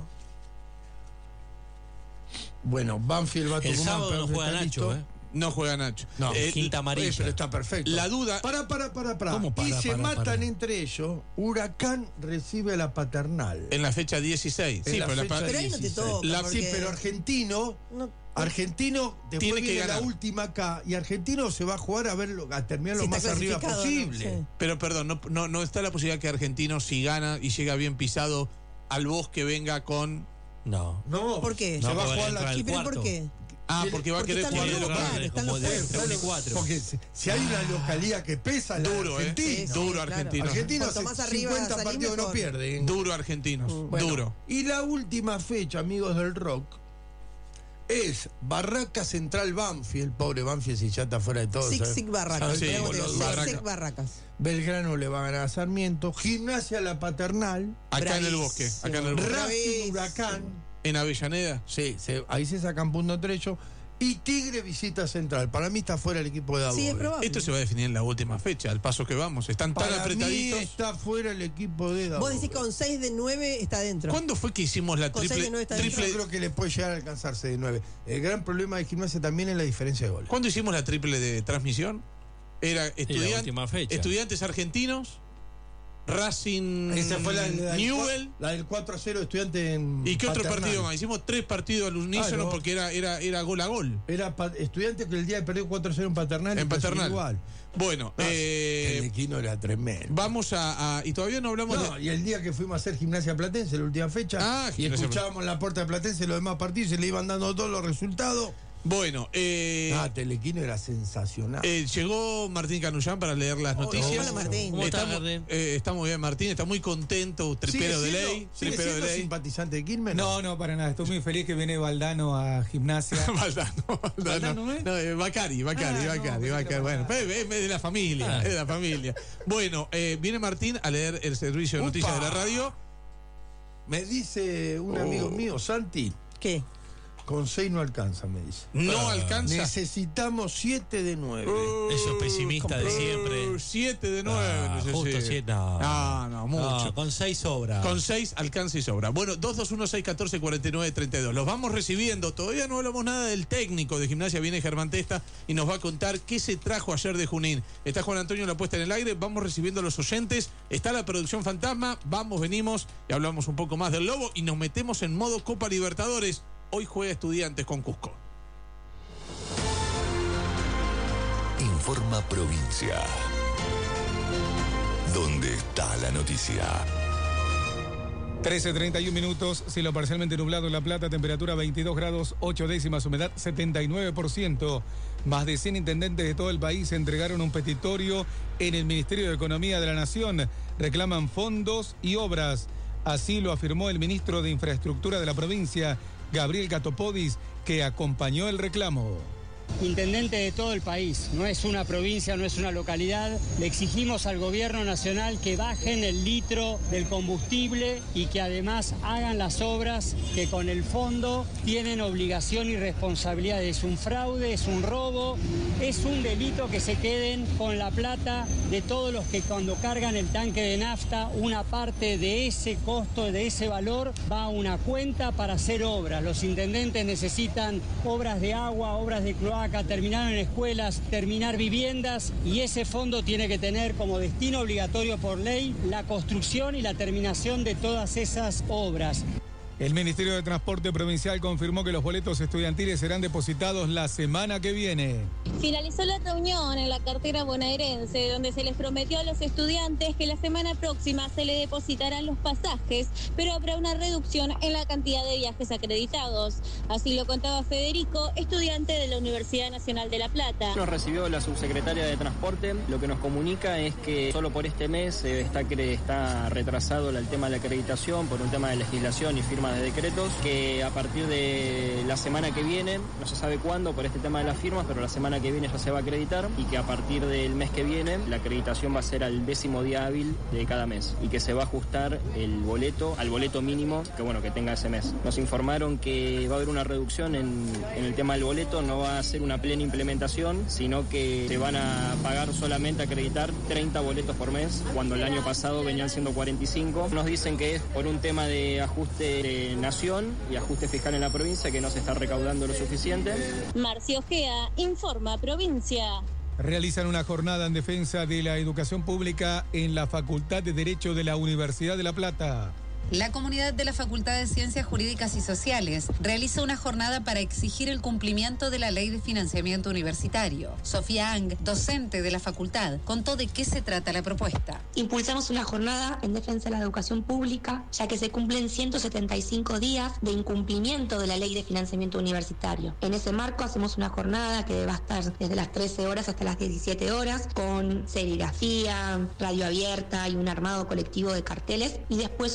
Bueno, Banfield va a El Tucumán. sábado pero no juega está Nacho, listo. ¿eh? No juega Nacho. No, Eh, quinta amarilla. Oye, pero está perfecto. La duda. Para, para, para, para. ¿Cómo para, y se para, matan para? entre ellos. Huracán recibe a la Paternal. En la fecha dieciséis. En Sí, la pero la fecha pa- Pero ahí no te dieciséis. toca. La- Sí, porque- pero Argentino. No, Argentino, después Tiene que viene ganar. la última acá. Y Argentino se va a jugar a, verlo, a terminar si lo está más arriba clasificado, posible. ¿no? Sí. Pero perdón, no, no, no está la posibilidad que Argentino, si gana y llega bien pisado, al Bosque venga con. No. No, ¿Por qué? Se No, va a porque jugar entra la el ¿Y pero por cuarto. qué? Ah, porque va a Porque querer están jugar los de dos local. locales, están como los de fuertes. uno y cuatro. Porque si, si hay una localidad que pesa, la Duro, de eh. Argentina. Sí, sí, Duro claro. Argentino. Argentina Cuanto hace más arriba cincuenta salís, partidos que no mejor. pierden. Duro Argentinos. Bueno, Duro. Y la última fecha, amigos del rock, es Barraca Central Banfield, pobre Banfield si ya está fuera de todo. Sig ¿sabes? Sig Barracas. ¿Sabes? Sí, Los Sig Barracas. Sig Barracas. Belgrano le va a ganar a Sarmiento. Gimnasia La Paternal. Acá en el bosque. Acá en el bosque. Racing Huracán. En Avellaneda. Sí, se, ahí se sacan punto trecho. Y Tigre visita Central. Para mí está fuera el equipo de Dabove. Sí, es probable. Esto se va a definir en la última fecha, al paso que vamos. Están tan Para apretaditos. mí está fuera el equipo de Dabove. Vos decís que con seis de nueve está dentro. ¿Cuándo fue que hicimos la Con seis triple? de nueve está triple Yo creo que le puede llegar a alcanzarse de nueve. El gran problema de Gimnasia también es la diferencia de goles. ¿Cuándo hicimos la triple de transmisión? Era estudian- última fecha. estudiantes argentinos, Racing Esa fue la, la, del, Newell. cua- la del cuatro a cero estudiante en ¿Y qué otro Paternal. partido más? Hicimos tres partidos al unísono Claro. porque era, era, era gol a gol. Era pa- estudiante que el día perdió cuatro a cero en Paternal. En y casi Paternal. Igual. Bueno, Ah, eh, el equino era tremendo. vamos a, a- Y todavía no hablamos No, de. y el día que fuimos a hacer Gimnasia Platense, la última fecha, Ah, y Gimnasia escuchábamos en la puerta de Platense los demás partidos y se le iban dando todos los resultados. Bueno, eh, Ah, Telequino era sensacional. eh, llegó Martín Canullán para leer las noticias. hola, Martín. ¿Cómo estás, Estamos, Martín? eh, está muy bien, Martín. Está muy contento. Tripero de siendo- ley. ¿Sigue Tripero de siendo ley. simpatizante de Quilmes? No, no, para nada. Estoy muy feliz que viene Valdano a gimnasia. Valdano, Valdano. ¿Valdano no es? No, eh, Bacari, Bacari, Ah, no, Bacari, pensé que Bacari. era Bueno, Valdano. es de la familia, Ah. es de la familia. Bueno, eh, viene Martín a leer el servicio de Upa. noticias de la radio. Me dice un Oh. amigo mío, Santi, ¿Qué? con seis no alcanza, me dice. No Ah. alcanza. Necesitamos siete de nueve. Esos pesimistas de siempre. Siete de nueve, Ah, necesito. justo siete, no. No, no, mucho. No, con seis sobra. Con seis alcanza y sobra. Bueno, dos dos uno seis uno cuatro cuatro nueve tres dos. Los vamos recibiendo. Todavía no hablamos nada del técnico de Gimnasia. Viene Germán Testa y nos va a contar qué se trajo ayer de Junín. Está Juan Antonio en la puesta en el aire. Vamos recibiendo a los oyentes. Está la producción fantasma. Vamos, venimos y hablamos un poco más del Lobo y nos metemos en modo Copa Libertadores. Hoy juega Estudiantes con Cusco. Informa Provincia. ¿Dónde está la noticia? trece treinta y un minutos, cielo parcialmente nublado en La Plata, temperatura veintidós grados, ocho décimas, humedad setenta y nueve por ciento. Más de cien intendentes de todo el país entregaron un petitorio en el Ministerio de Economía de la Nación. Reclaman fondos y obras. Así lo afirmó el ministro de Infraestructura de la provincia, Gabriel Catopodis, que acompañó el reclamo. Intendente de todo el país, no es una provincia, no es una localidad. Le exigimos al gobierno nacional que bajen el litro del combustible y que además hagan las obras que con el fondo tienen obligación y responsabilidad. Es un fraude, es un robo, es un delito que se queden con la plata de todos los que cuando cargan el tanque de nafta, una parte de ese costo, de ese valor, va a una cuenta para hacer obras. Los intendentes necesitan obras de agua, obras de cloaca, terminar en escuelas, terminar viviendas, y ese fondo tiene que tener como destino obligatorio por ley la construcción y la terminación de todas esas obras. El Ministerio de Transporte Provincial confirmó que los boletos estudiantiles serán depositados la semana que viene. Finalizó la reunión en la cartera bonaerense, donde se les prometió a los estudiantes que la semana próxima se le depositarán los pasajes, pero habrá una reducción en la cantidad de viajes acreditados. Así lo contaba Federico, estudiante de la Universidad Nacional de La Plata. Nos recibió la subsecretaria de Transporte. Lo que nos comunica es que solo por este mes eh, está, cre- está retrasado el tema de la acreditación por un tema de legislación y firma de decretos, que a partir de la semana que viene, no se sabe cuándo por este tema de las firmas, pero la semana que viene ya se va a acreditar, y que a partir del mes que viene la acreditación va a ser al décimo día hábil de cada mes y que se va a ajustar el boleto al boleto mínimo que bueno que tenga ese mes. Nos informaron que va a haber una reducción en, en el tema del boleto, no va a ser una plena implementación, sino que se van a pagar solamente acreditar treinta boletos por mes, cuando el año pasado venían siendo cuarenta y cinco. Nos dicen que es por un tema de ajuste de nación y ajuste fiscal en la provincia, que no se está recaudando lo suficiente. Marcio Gea, informa Provincia. Realizan una jornada en defensa de la educación pública en la Facultad de Derecho de la Universidad de La Plata. La comunidad de la Facultad de Ciencias Jurídicas y Sociales realiza una jornada para exigir el cumplimiento de la Ley de Financiamiento Universitario. Sofía Ang, docente de la facultad, contó de qué se trata la propuesta. Impulsamos una jornada en defensa de la educación pública, ya que se cumplen ciento setenta y cinco días de incumplimiento de la Ley de Financiamiento Universitario. En ese marco hacemos una jornada que va a estar desde las trece horas hasta las diecisiete horas, con serigrafía, radio abierta y un armado colectivo de carteles, y después una clase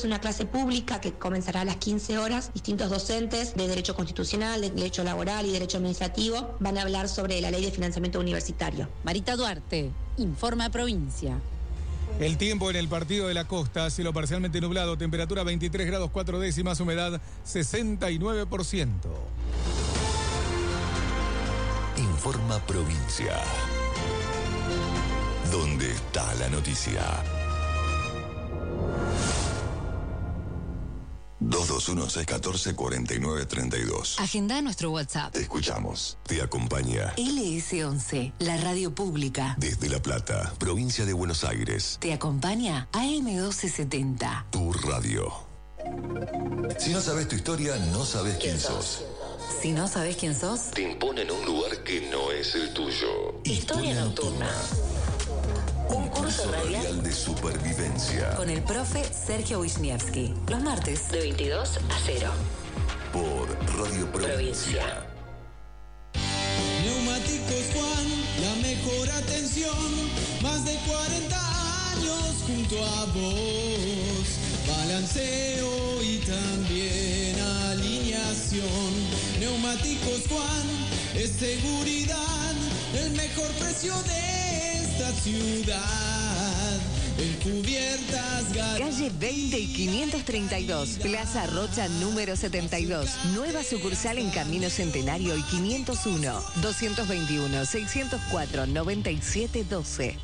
clase pública que comenzará a las quince horas. Distintos docentes de Derecho Constitucional, de Derecho Laboral y Derecho Administrativo van a hablar sobre la Ley de Financiamiento Universitario. Marita Duarte, Informa Provincia. El tiempo en el partido de la costa, cielo parcialmente nublado, temperatura veintitrés grados cuatro décimas, humedad sesenta y nueve por ciento. Informa Provincia. ¿Dónde está la noticia? dos dos uno, seis uno cuatro, cuatro nueve tres dos. Agenda nuestro WhatsApp. Te escuchamos. Te acompaña L S once, la radio pública. desde La Plata, provincia de Buenos Aires. Te acompaña A M doce setenta. Tu radio. Si no sabes tu historia, no sabes quién sos. Si no sabes quién sos, Te imponen un lugar que no es el tuyo. Historia nocturna. Un curso radial de supervivencia. con el profe Sergio Wisniewski. Los martes de veintidós a cero. Por Radio Provincia. Neumáticos Juan, la mejor atención, más de cuarenta años junto a vos. Balanceo y también alineación. Neumáticos Juan, es seguridad, el mejor precio de esta ciudad. En cubiertas garantías. Calle veinte y quinientos treinta y dos, Plaza Rocha número setenta y dos. Nueva sucursal en Camino Centenario y quinientos uno, doscientos veintiuno, seiscientos cuatro, noventa y siete doce.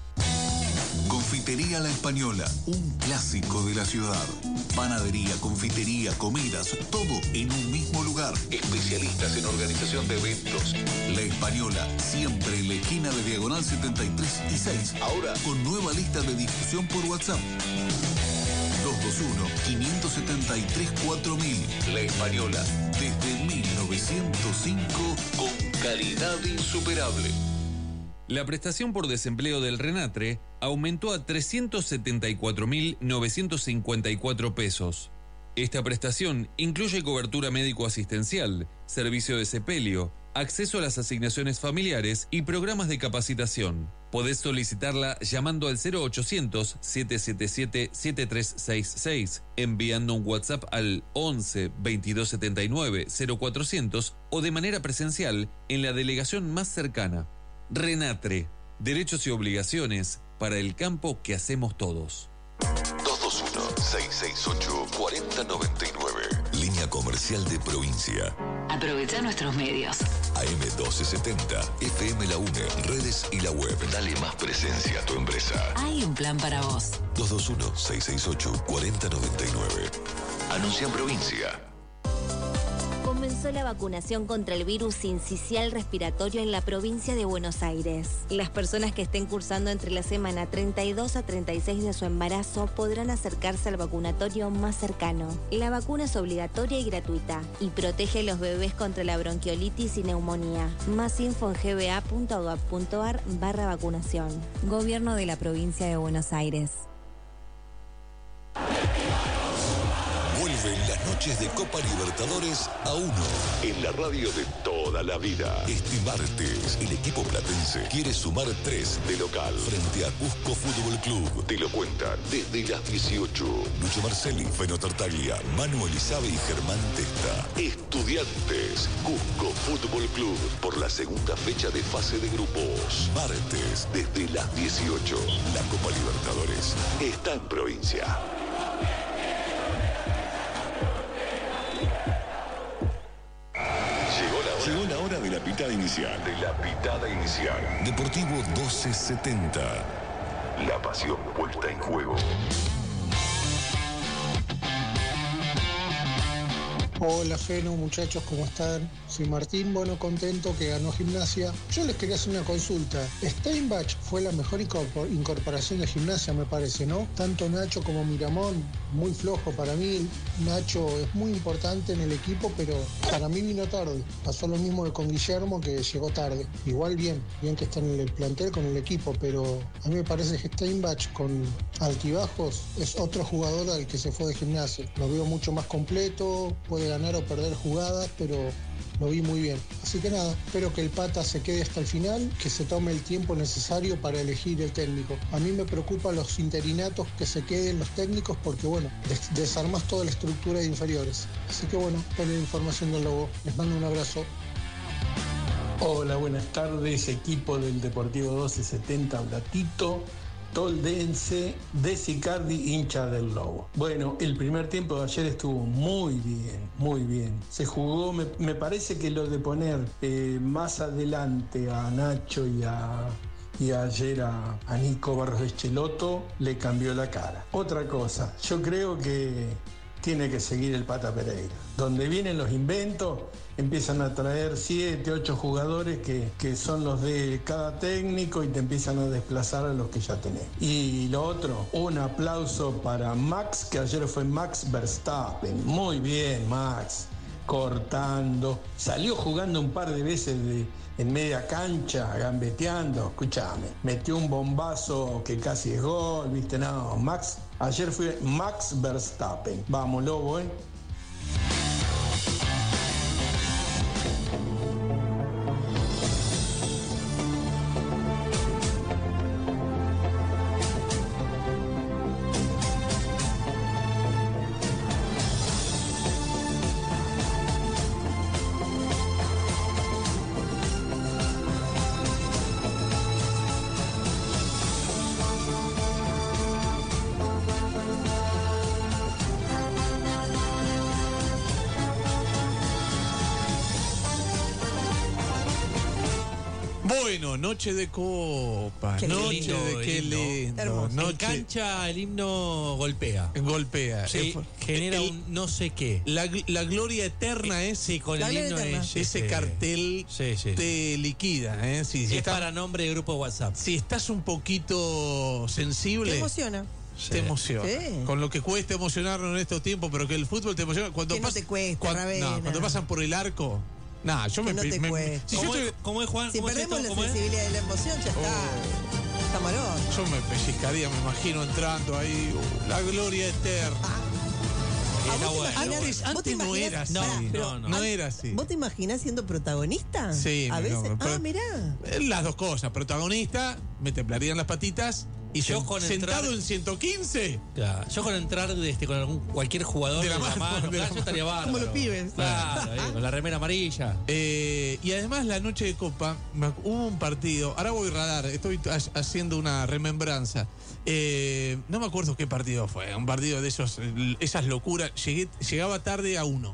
Confitería La Española, un clásico de la ciudad. Panadería, confitería, comidas, todo en un mismo lugar. Especialistas en organización de eventos. La Española, siempre en la esquina de Diagonal setenta y tres y seis. Ahora con nueva lista de difusión por WhatsApp. dos dos uno, cinco siete tres, cuatro mil. La Española, desde mil novecientos cinco, con calidad insuperable. La prestación por desempleo del RENATRE aumentó a trescientos setenta y cuatro mil novecientos cincuenta y cuatro pesos. Esta prestación incluye cobertura médico-asistencial, servicio de sepelio, acceso a las asignaciones familiares y programas de capacitación. Podés solicitarla llamando al cero ochocientos, siete siete siete, siete tres seis seis, enviando un WhatsApp al once, veintidós setenta y nueve, cero cuatrocientos o de manera presencial en la delegación más cercana. RENATRE, derechos y obligaciones para el campo que hacemos todos. dos dos uno, seis seis ocho, cuatro cero nueve nueve. Línea comercial de provincia. Aprovecha nuestros medios. A M doce setenta, F M La UNE, redes y la web. Dale más presencia a tu empresa. Hay un plan para vos. dos dos uno, seis seis ocho, cuatro cero nueve nueve. Anuncia en provincia. Comenzó la vacunación contra el virus sincicial respiratorio en la provincia de Buenos Aires. Las personas que estén cursando entre la semana treinta y dos a treinta y seis de su embarazo podrán acercarse al vacunatorio más cercano. La vacuna es obligatoria y gratuita y protege a los bebés contra la bronquiolitis y neumonía. Más info en gba.gov.ar barra vacunación. Gobierno de la provincia de Buenos Aires. Vuelven las noches de Copa Libertadores a uno. En la radio de toda la vida. Este martes, el equipo platense quiere sumar tres de local frente a Cusco Fútbol Club. Te lo cuentan desde las dieciocho. Lucho Marcelli, Feno Tartaglia, Manu Elizabe y Germán Testa. Estudiantes, Cusco Fútbol Club por la segunda fecha de fase de grupos. Martes, desde las dieciocho. La Copa Libertadores está en provincia. Llegó la hora de la pitada inicial. De la pitada inicial. Deportivo doce setenta. La pasión puesta en juego. Hola Feno, muchachos, ¿cómo están? Soy Martín, bueno, contento que ganó Gimnasia. Yo les quería hacer una consulta. Steinbach fue la mejor incorporación de Gimnasia, me parece, ¿no? Tanto Nacho como Miramón, muy flojo para mí. Nacho es muy importante en el equipo, pero para mí vino tarde. Pasó lo mismo con Guillermo, que llegó tarde. Igual bien, bien que está en el plantel con el equipo, pero a mí me parece que Steinbach con altibajos es otro jugador al que se fue de Gimnasia. Lo veo mucho más completo, puede puede ganar o perder jugadas, pero lo vi muy bien. Así que nada, espero que el Pata se quede hasta el final, que se tome el tiempo necesario para elegir el técnico. A mí me preocupan los interinatos, que se queden los técnicos, porque bueno, des- desarmás toda la estructura de inferiores. Así que bueno, espero la información del Lobo. Les mando un abrazo. Hola, buenas tardes, equipo del Deportivo doce setenta, Blatito, toldense, de Sicardi, hincha del Lobo. Bueno, el primer tiempo de ayer estuvo muy bien, muy bien. Se jugó, me, me parece que lo de poner eh, más adelante a Nacho y a... y ayer a, a Nico Barros de Echeloto le cambió la cara. Otra cosa, yo creo que tiene que seguir el Pata Pereira. Donde vienen los inventos, empiezan a traer siete, ocho jugadores que, que son los de cada técnico y te empiezan a desplazar a los que ya tenés. Y lo otro, un aplauso para Max, que ayer fue Max Verstappen. Muy bien, Max. Cortando. Salió jugando un par de veces de, en media cancha, gambeteando. Escúchame. Metió un bombazo que casi es gol, ¿viste? No, Max. Ayer fue Max Verstappen. Vamos, Lobo, ¿eh? Bueno, noche de copa, Qué noche lindo, de qué el himno. lindo. Hermoso. Noche, En cancha el himno golpea. Golpea. Sí, Eh, genera el- un no sé qué. La, la gloria eterna es. Sí, con la el gloria himno eterna. es, Ese este, cartel sí, sí. te liquida, ¿eh? Si, si Es estás- para nombre de grupo WhatsApp. si estás un poquito sensible. Te emociona. Te emociona. Sí. Con lo que cuesta emocionarnos en estos tiempos, pero que el fútbol te emociona. Cuando Que no pas- te cueste, cuan- Ravena. no, cuando pasan por el arco. Nah, yo Que me, no te me- cueste. si yo ¿Cómo, te- es, cómo es, Juan? Si ¿Cómo es perdemos esto? la ¿Cómo es? sensibilidad de la emoción, ya está. Está malón. Yo me pellizcaría, me imagino entrando ahí. uh, la gloria eterna. ¿A Está vos te bueno. imaginás- Antes, vos te antes no imaginás- era así. No, Pará, no, pero no. No era así. ¿Vos te imaginás siendo protagonista? Sí, A no, veces. pero- Ah, mirá. Eh, Las dos cosas. Protagonista, me temblarían las patitas. Y Yo sen- con sentado entrar- en ciento quince. Claro, yo con entrar de este, con algún, cualquier jugador De de la la, mano, mano, de la claro, yo estaría bárbaro. Como los pibes. Claro, ahí, con la remera amarilla. Eh, y además la noche de Copa, me ac- hubo un partido, ahora voy a radar, estoy ha- haciendo una remembranza. Eh, no me acuerdo qué partido fue, un partido de esos, eh, esas locuras. Llegué, llegaba tarde a uno.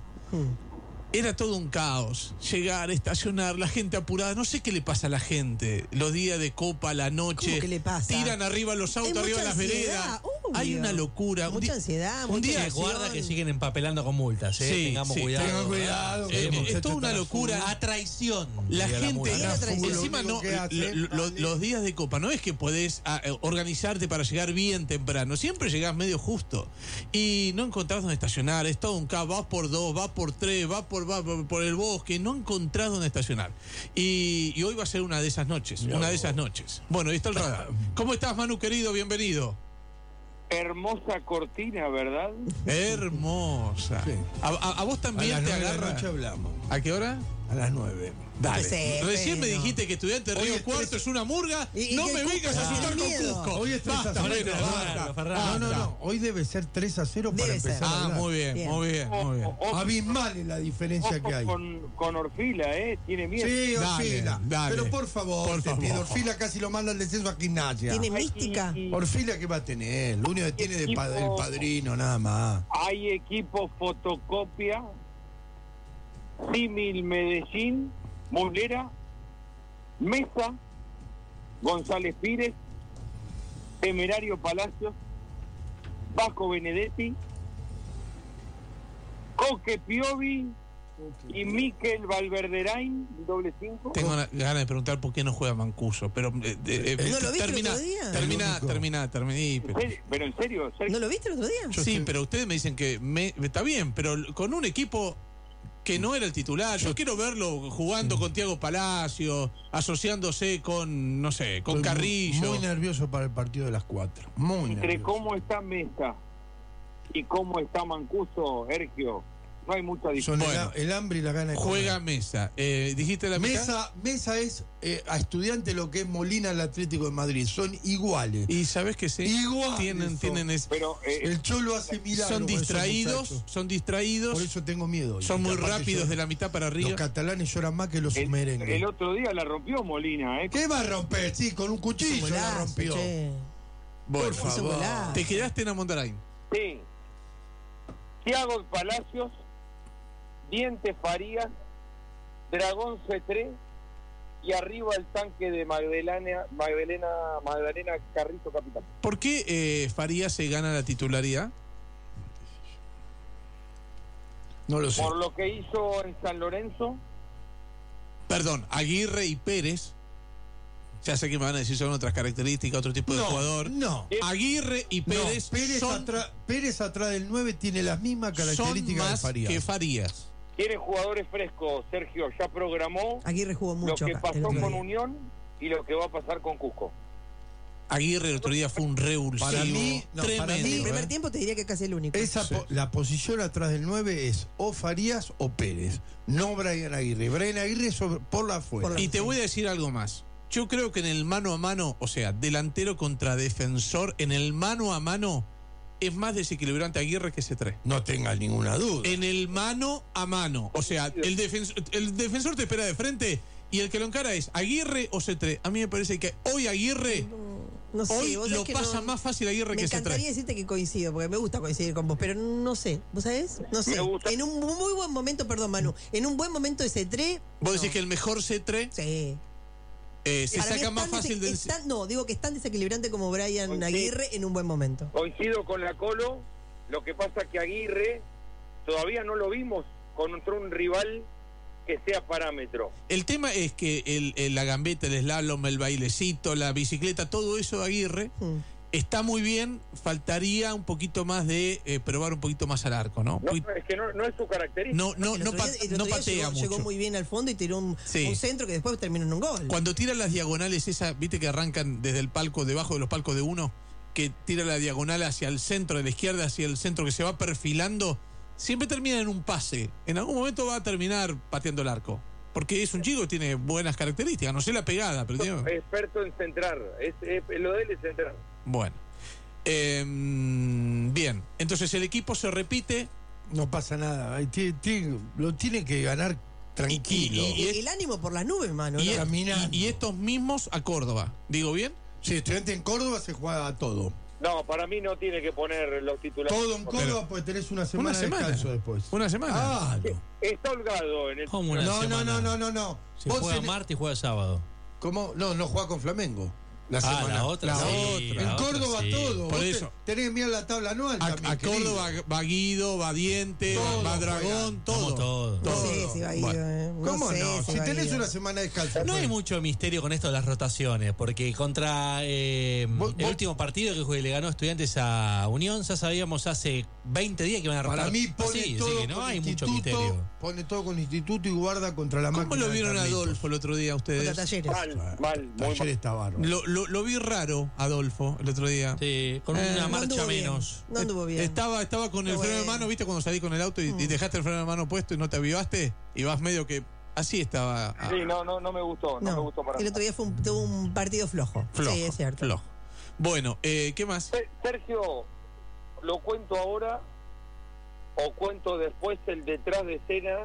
Era todo un caos. Llegar, estacionar, la gente apurada. No sé qué le pasa a la gente. Los días de Copa, la noche. ¿Cómo que le pasa? Tiran arriba los autos, Hay arriba mucha las veredas. ansiedad, obvio. Hay una locura. Un Mucha di- ansiedad, un mucha día Que guarda que siguen empapelando con multas, ¿eh? Sí, Tengamos sí, cuidado. tengan cuidado, Eh, que eh, los es muchachos toda una están a locura. A traición. La diría gente, multa. Viene la traición. encima Lo no, único que hace, lo- lo- dale. los días de Copa, no es que podés ah, eh, organizarte para llegar bien temprano, siempre llegás medio justo y no encontrás dónde estacionar, es todo un caos, vas por dos, vas por tres, vas por, vas por, por el bosque, no encontrás dónde estacionar. Y, y hoy va a ser una de esas noches, una de esas noches. Bueno, ahí está el radar. ¿Cómo estás, Manu, querido? Bienvenido. Hermosa cortina, ¿verdad? Hermosa. A, a- a vos A también las te nueve de la agarra. noche hablamos. ¿A qué hora? A las nueve. Dale. sé, Recién me pero- dijiste que estudiante de Hoy Río es Cuarto tres- es una murga. Y- y no que me Cusco vengas a tiene asustar con miedo. Cusco. Hoy es tres a Basta, cero. Moreno, Ferraro, basta. Ferraro. No, no, Basta. no. Hoy debe ser tres a cero para Debe ser. empezar a Ah, hablar. muy bien, Bien. muy bien, muy bien. Ojo, Abismal es la diferencia ojo que hay. con, con Orfila, ¿eh? Tiene miedo. Sí, Dale, Orfila. dale. Pero por favor, Por te favor. pido. Orfila casi lo manda al descenso a Gimnasia. Tiene Ay, mística. y- y- Orfila, ¿qué va a tener? Lo único que tiene de pa- del padrino, nada más. Hay equipo fotocopia, Símil Medellín, Mulera, Mesa, González Pires, Temerario Palacios, Vasco Benedetti, Coque Piovi y Miquel Valverderain, doble cinco. Tengo la- ganas de preguntar por qué no juega Mancuso, pero eh, eh, ¿No lo viste el termina, otro día? termina, El único. termina, termina. y- ¿En serio? Pero en serio, Sergio, ¿No lo viste el otro día? Sí, pero ustedes me dicen que me, está bien, pero con un equipo que no era el titular. Yo quiero verlo jugando con Thiago Palacio, asociándose con, no sé, con Estoy muy- Carrillo. Muy nervioso para el partido de las cuatro. Muy entre nervioso. cómo está Mesa y cómo está Mancuso, Sergio, no hay mucha Son diferencia. el, Bueno, el hambre y la gana de Juega comer. Mesa. Eh, ¿Dijiste la mitad? Mesa, Mesa es eh, a Estudiante lo que es Molina el Atlético de Madrid. Son iguales. Y sabes que sí. Iguales Tienen, son. tienen es- Pero eh, El Cholo hace milagros. son con esos distraídos, muchachos. son distraídos. Por eso tengo miedo. Son Y muy capaz que rápidos lloran. de la mitad para arriba. Los catalanes lloran más que los el, merengues. el otro día la rompió Molina, ¿eh? ¿Qué va a romper? Sí, con un cuchillo la Golazo, rompió. che. Bueno, Por favor. golazo. te quedaste en Amondarain. Sí. Thiago Palacios, Diente Farías, Dragón C tres y arriba el tanque de Magdalena, Magdalena, Magdalena Carrizo Capitán. ¿Por qué eh, Farías se gana la titularidad? No lo sé. Por lo que hizo en San Lorenzo, Perdón, Aguirre y Pérez. Ya sé que me van a decir son otras características, otro tipo de No, jugador. no. Aguirre y Pérez, No, Pérez, son, atrás, Pérez atrás del nueve tiene las mismas son características de más Farías. que Farías. tiene jugadores frescos. Sergio ya programó Aguirre jugó lo mucho que acá, el pasó otro con día. Unión y lo que va a pasar con Cusco. Aguirre el otro día fue un revulsivo. Para mí, no, tremendo. para En el mí, primer ¿eh? tiempo te diría que casi el único. Esa Sí. po- la posición atrás del nueve es o Farías o Pérez, no Brian Aguirre. Brian Aguirre sobre, por la afuera. Por la- Y te voy a decir algo más. Yo creo que en el mano a mano, o sea, delantero contra defensor, en el mano a mano es más desequilibrante Aguirre que C tres. No tengas ninguna duda. En el mano a mano. O sea, el, defensor, el defensor te espera de frente y el que lo encara es Aguirre o C tres. A mí me parece que hoy Aguirre, No sé, hoy vos lo sabés que pasa no- más fácil Aguirre Me que C encantaría tres. decirte que coincido, porque me gusta coincidir con vos, pero no sé. ¿Vos sabés? No sé. Me gusta. En un muy buen momento, perdón, Manu, en un buen momento de C tres. Vos no. decís que el mejor C tres Sí. eh, se Para mí saca es más tan fácil dese- del... es tan- no, digo que es tan desequilibrante como Brian Sí. Aguirre en un buen momento. Coincido con la Colo, lo que pasa que Aguirre todavía no lo vimos contra un rival que sea parámetro. El tema es que el, el- la gambeta, el slalom, el bailecito, la bicicleta, todo eso de Aguirre Hmm. está muy bien. Faltaría un poquito más de eh, probar un poquito más al arco, ¿no? No, Uy, es que no, no es su característica. No, no, El no, otro pa- día- el otro no día patea llegó, mucho. llegó muy bien al fondo y tiró un, Sí. un centro que después terminó en un gol. Cuando tira las diagonales, esa, viste que arrancan desde el palco, debajo de los palcos de uno, que tira la diagonal hacia el centro, de la izquierda hacia el centro, que se va perfilando, siempre termina en un pase. En algún momento va a terminar pateando el arco. Porque es un chico que tiene buenas características, no sé la pegada, pero tiene... Experto en centrar, es, es- lo de él es centrar. Bueno. Eh, bien, entonces el equipo se repite. No pasa nada. Ahí tiene- tiene- lo tiene que ganar tranquilo. Y- y- el, el ánimo por las nubes, mano. Y, ¿no? Caminando. y- y estos mismos a Córdoba. ¿Digo bien? Si Estudiante en Córdoba se juega a todo. No, para mí no tiene que poner los titulares. Todo en Córdoba, pues tenés una semana, Una semana. de descanso después. Una semana. Ah, no. Está holgado en el... ¿Cómo una No, no, semana? no, no, no, no. Se Vos juega tenés- martes y juega sábado. ¿Cómo? No, no juega con Flamengo. La Ah, semana. la otra, sí, otra. la En otra, Córdoba sí. todo. Por Vos te- eso. Tenés que mirar la tabla anual. A, también, a querido. Córdoba va Guido, va Diente, Todo va Dragón, juegan. todo. Vamos todos. No Todo. sé si va a ir. Bueno. eh, no ¿Cómo sé no? si Si va a tenés ir. una semana de descanso. No hay pues. mucho misterio con esto de las rotaciones, porque contra eh, Vos- el vos- último partido que jue- le ganó Estudiantes a Unión, ya sabíamos hace veinte días que iban a rotar. Para mí pone así, así todo que no con hay mucho instituto, misterio. pone todo con instituto y guarda contra la máquina. ¿Cómo lo de vieron a Carlitos. Adolfo el otro día ustedes? Contra Talleres. Mal, mal, muy Ayer mal. está bárbaro. Lo, lo, lo vi raro, Adolfo, el otro día. Sí, con Eh, una no marcha anduvo bien. menos. No anduvo bien. Estaba, estaba con el Está freno de bueno. mano, ¿viste? Cuando salí con el auto y, y dejaste el freno de mano puesto y no te avivaste y vas medio que... Así estaba. ah, Sí, no, no, no me gustó, no, me No, gustó para el nada. otro día fue un, tuvo un partido flojo. flojo, Sí, es cierto. flojo. Bueno, eh, ¿qué más? Se- Sergio, ¿lo cuento ahora o cuento después el detrás de escena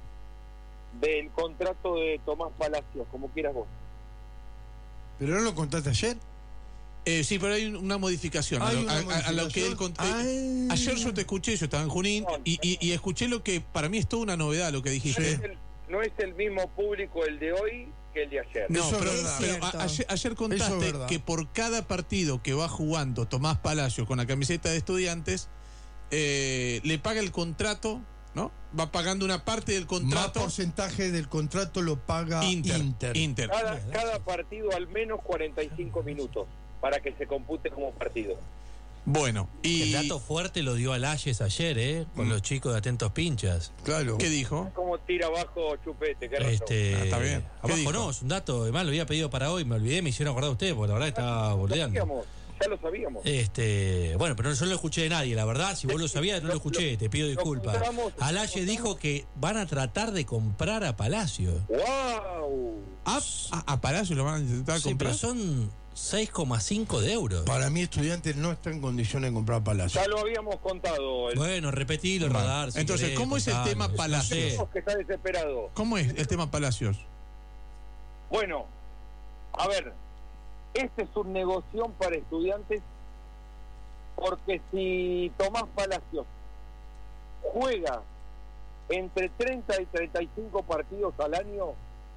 del contrato de Tomás Palacios, como quieras vos? ¿Pero no lo contaste ayer? Eh, sí, pero hay un- una modificación. A Hay lo, una a- a- a lo que él modificación. cont- eh, Ay. Ayer yo te escuché, yo estaba en Junín y, y- y escuché lo que para mí es toda una novedad lo que No es, dijiste. el, no es el mismo público el de hoy que el de ayer. No, Eso es pero, verdad. pero Es cierto. a- ayer, ayer Eso es contaste verdad. que por cada partido que va jugando Tomás Palacio con la camiseta de Estudiantes, eh, le paga el contrato, ¿no? Va pagando una parte del Más contrato. porcentaje del contrato lo paga Inter. Inter. Inter. Cada, cada partido al menos cuarenta y cinco minutos para que se compute como partido. Bueno, y El dato fuerte lo dio Alayes ayer, ¿eh? Con Mm. los chicos de Atentos Pinchas. Claro. ¿qué dijo? Como tira abajo Chupete, qué razón. Este, Ah, está bien. ¿Qué Abajo dijo? no, es un dato. Además, lo había pedido para hoy, me olvidé, me hicieron acordar a ustedes, porque la verdad estaba Lo bordeando. hacíamos. Ya lo sabíamos. Este, bueno, pero yo no lo escuché de nadie, la verdad. Si vos lo sabías, no lo escuché, te pido disculpas. Alaye dijo que van a tratar de comprar a Palacio. ¡Wow! ¿A, a, a Palacio lo van a intentar Sí, comprar? pero son seis coma cinco de euros. Para mí, Estudiantes no está en condiciones de comprar Palacio. Ya lo habíamos contado. El... Bueno, repetilo, Bueno, Radar. Si entonces, querés, ¿cómo es el contalo, tema no Palacio? sé. Sabemos que está desesperado. ¿Cómo es el tema Palacios? Bueno, a ver, este es un negocio para Estudiantes porque si Tomás Palacios juega entre treinta y treinta y cinco partidos al año,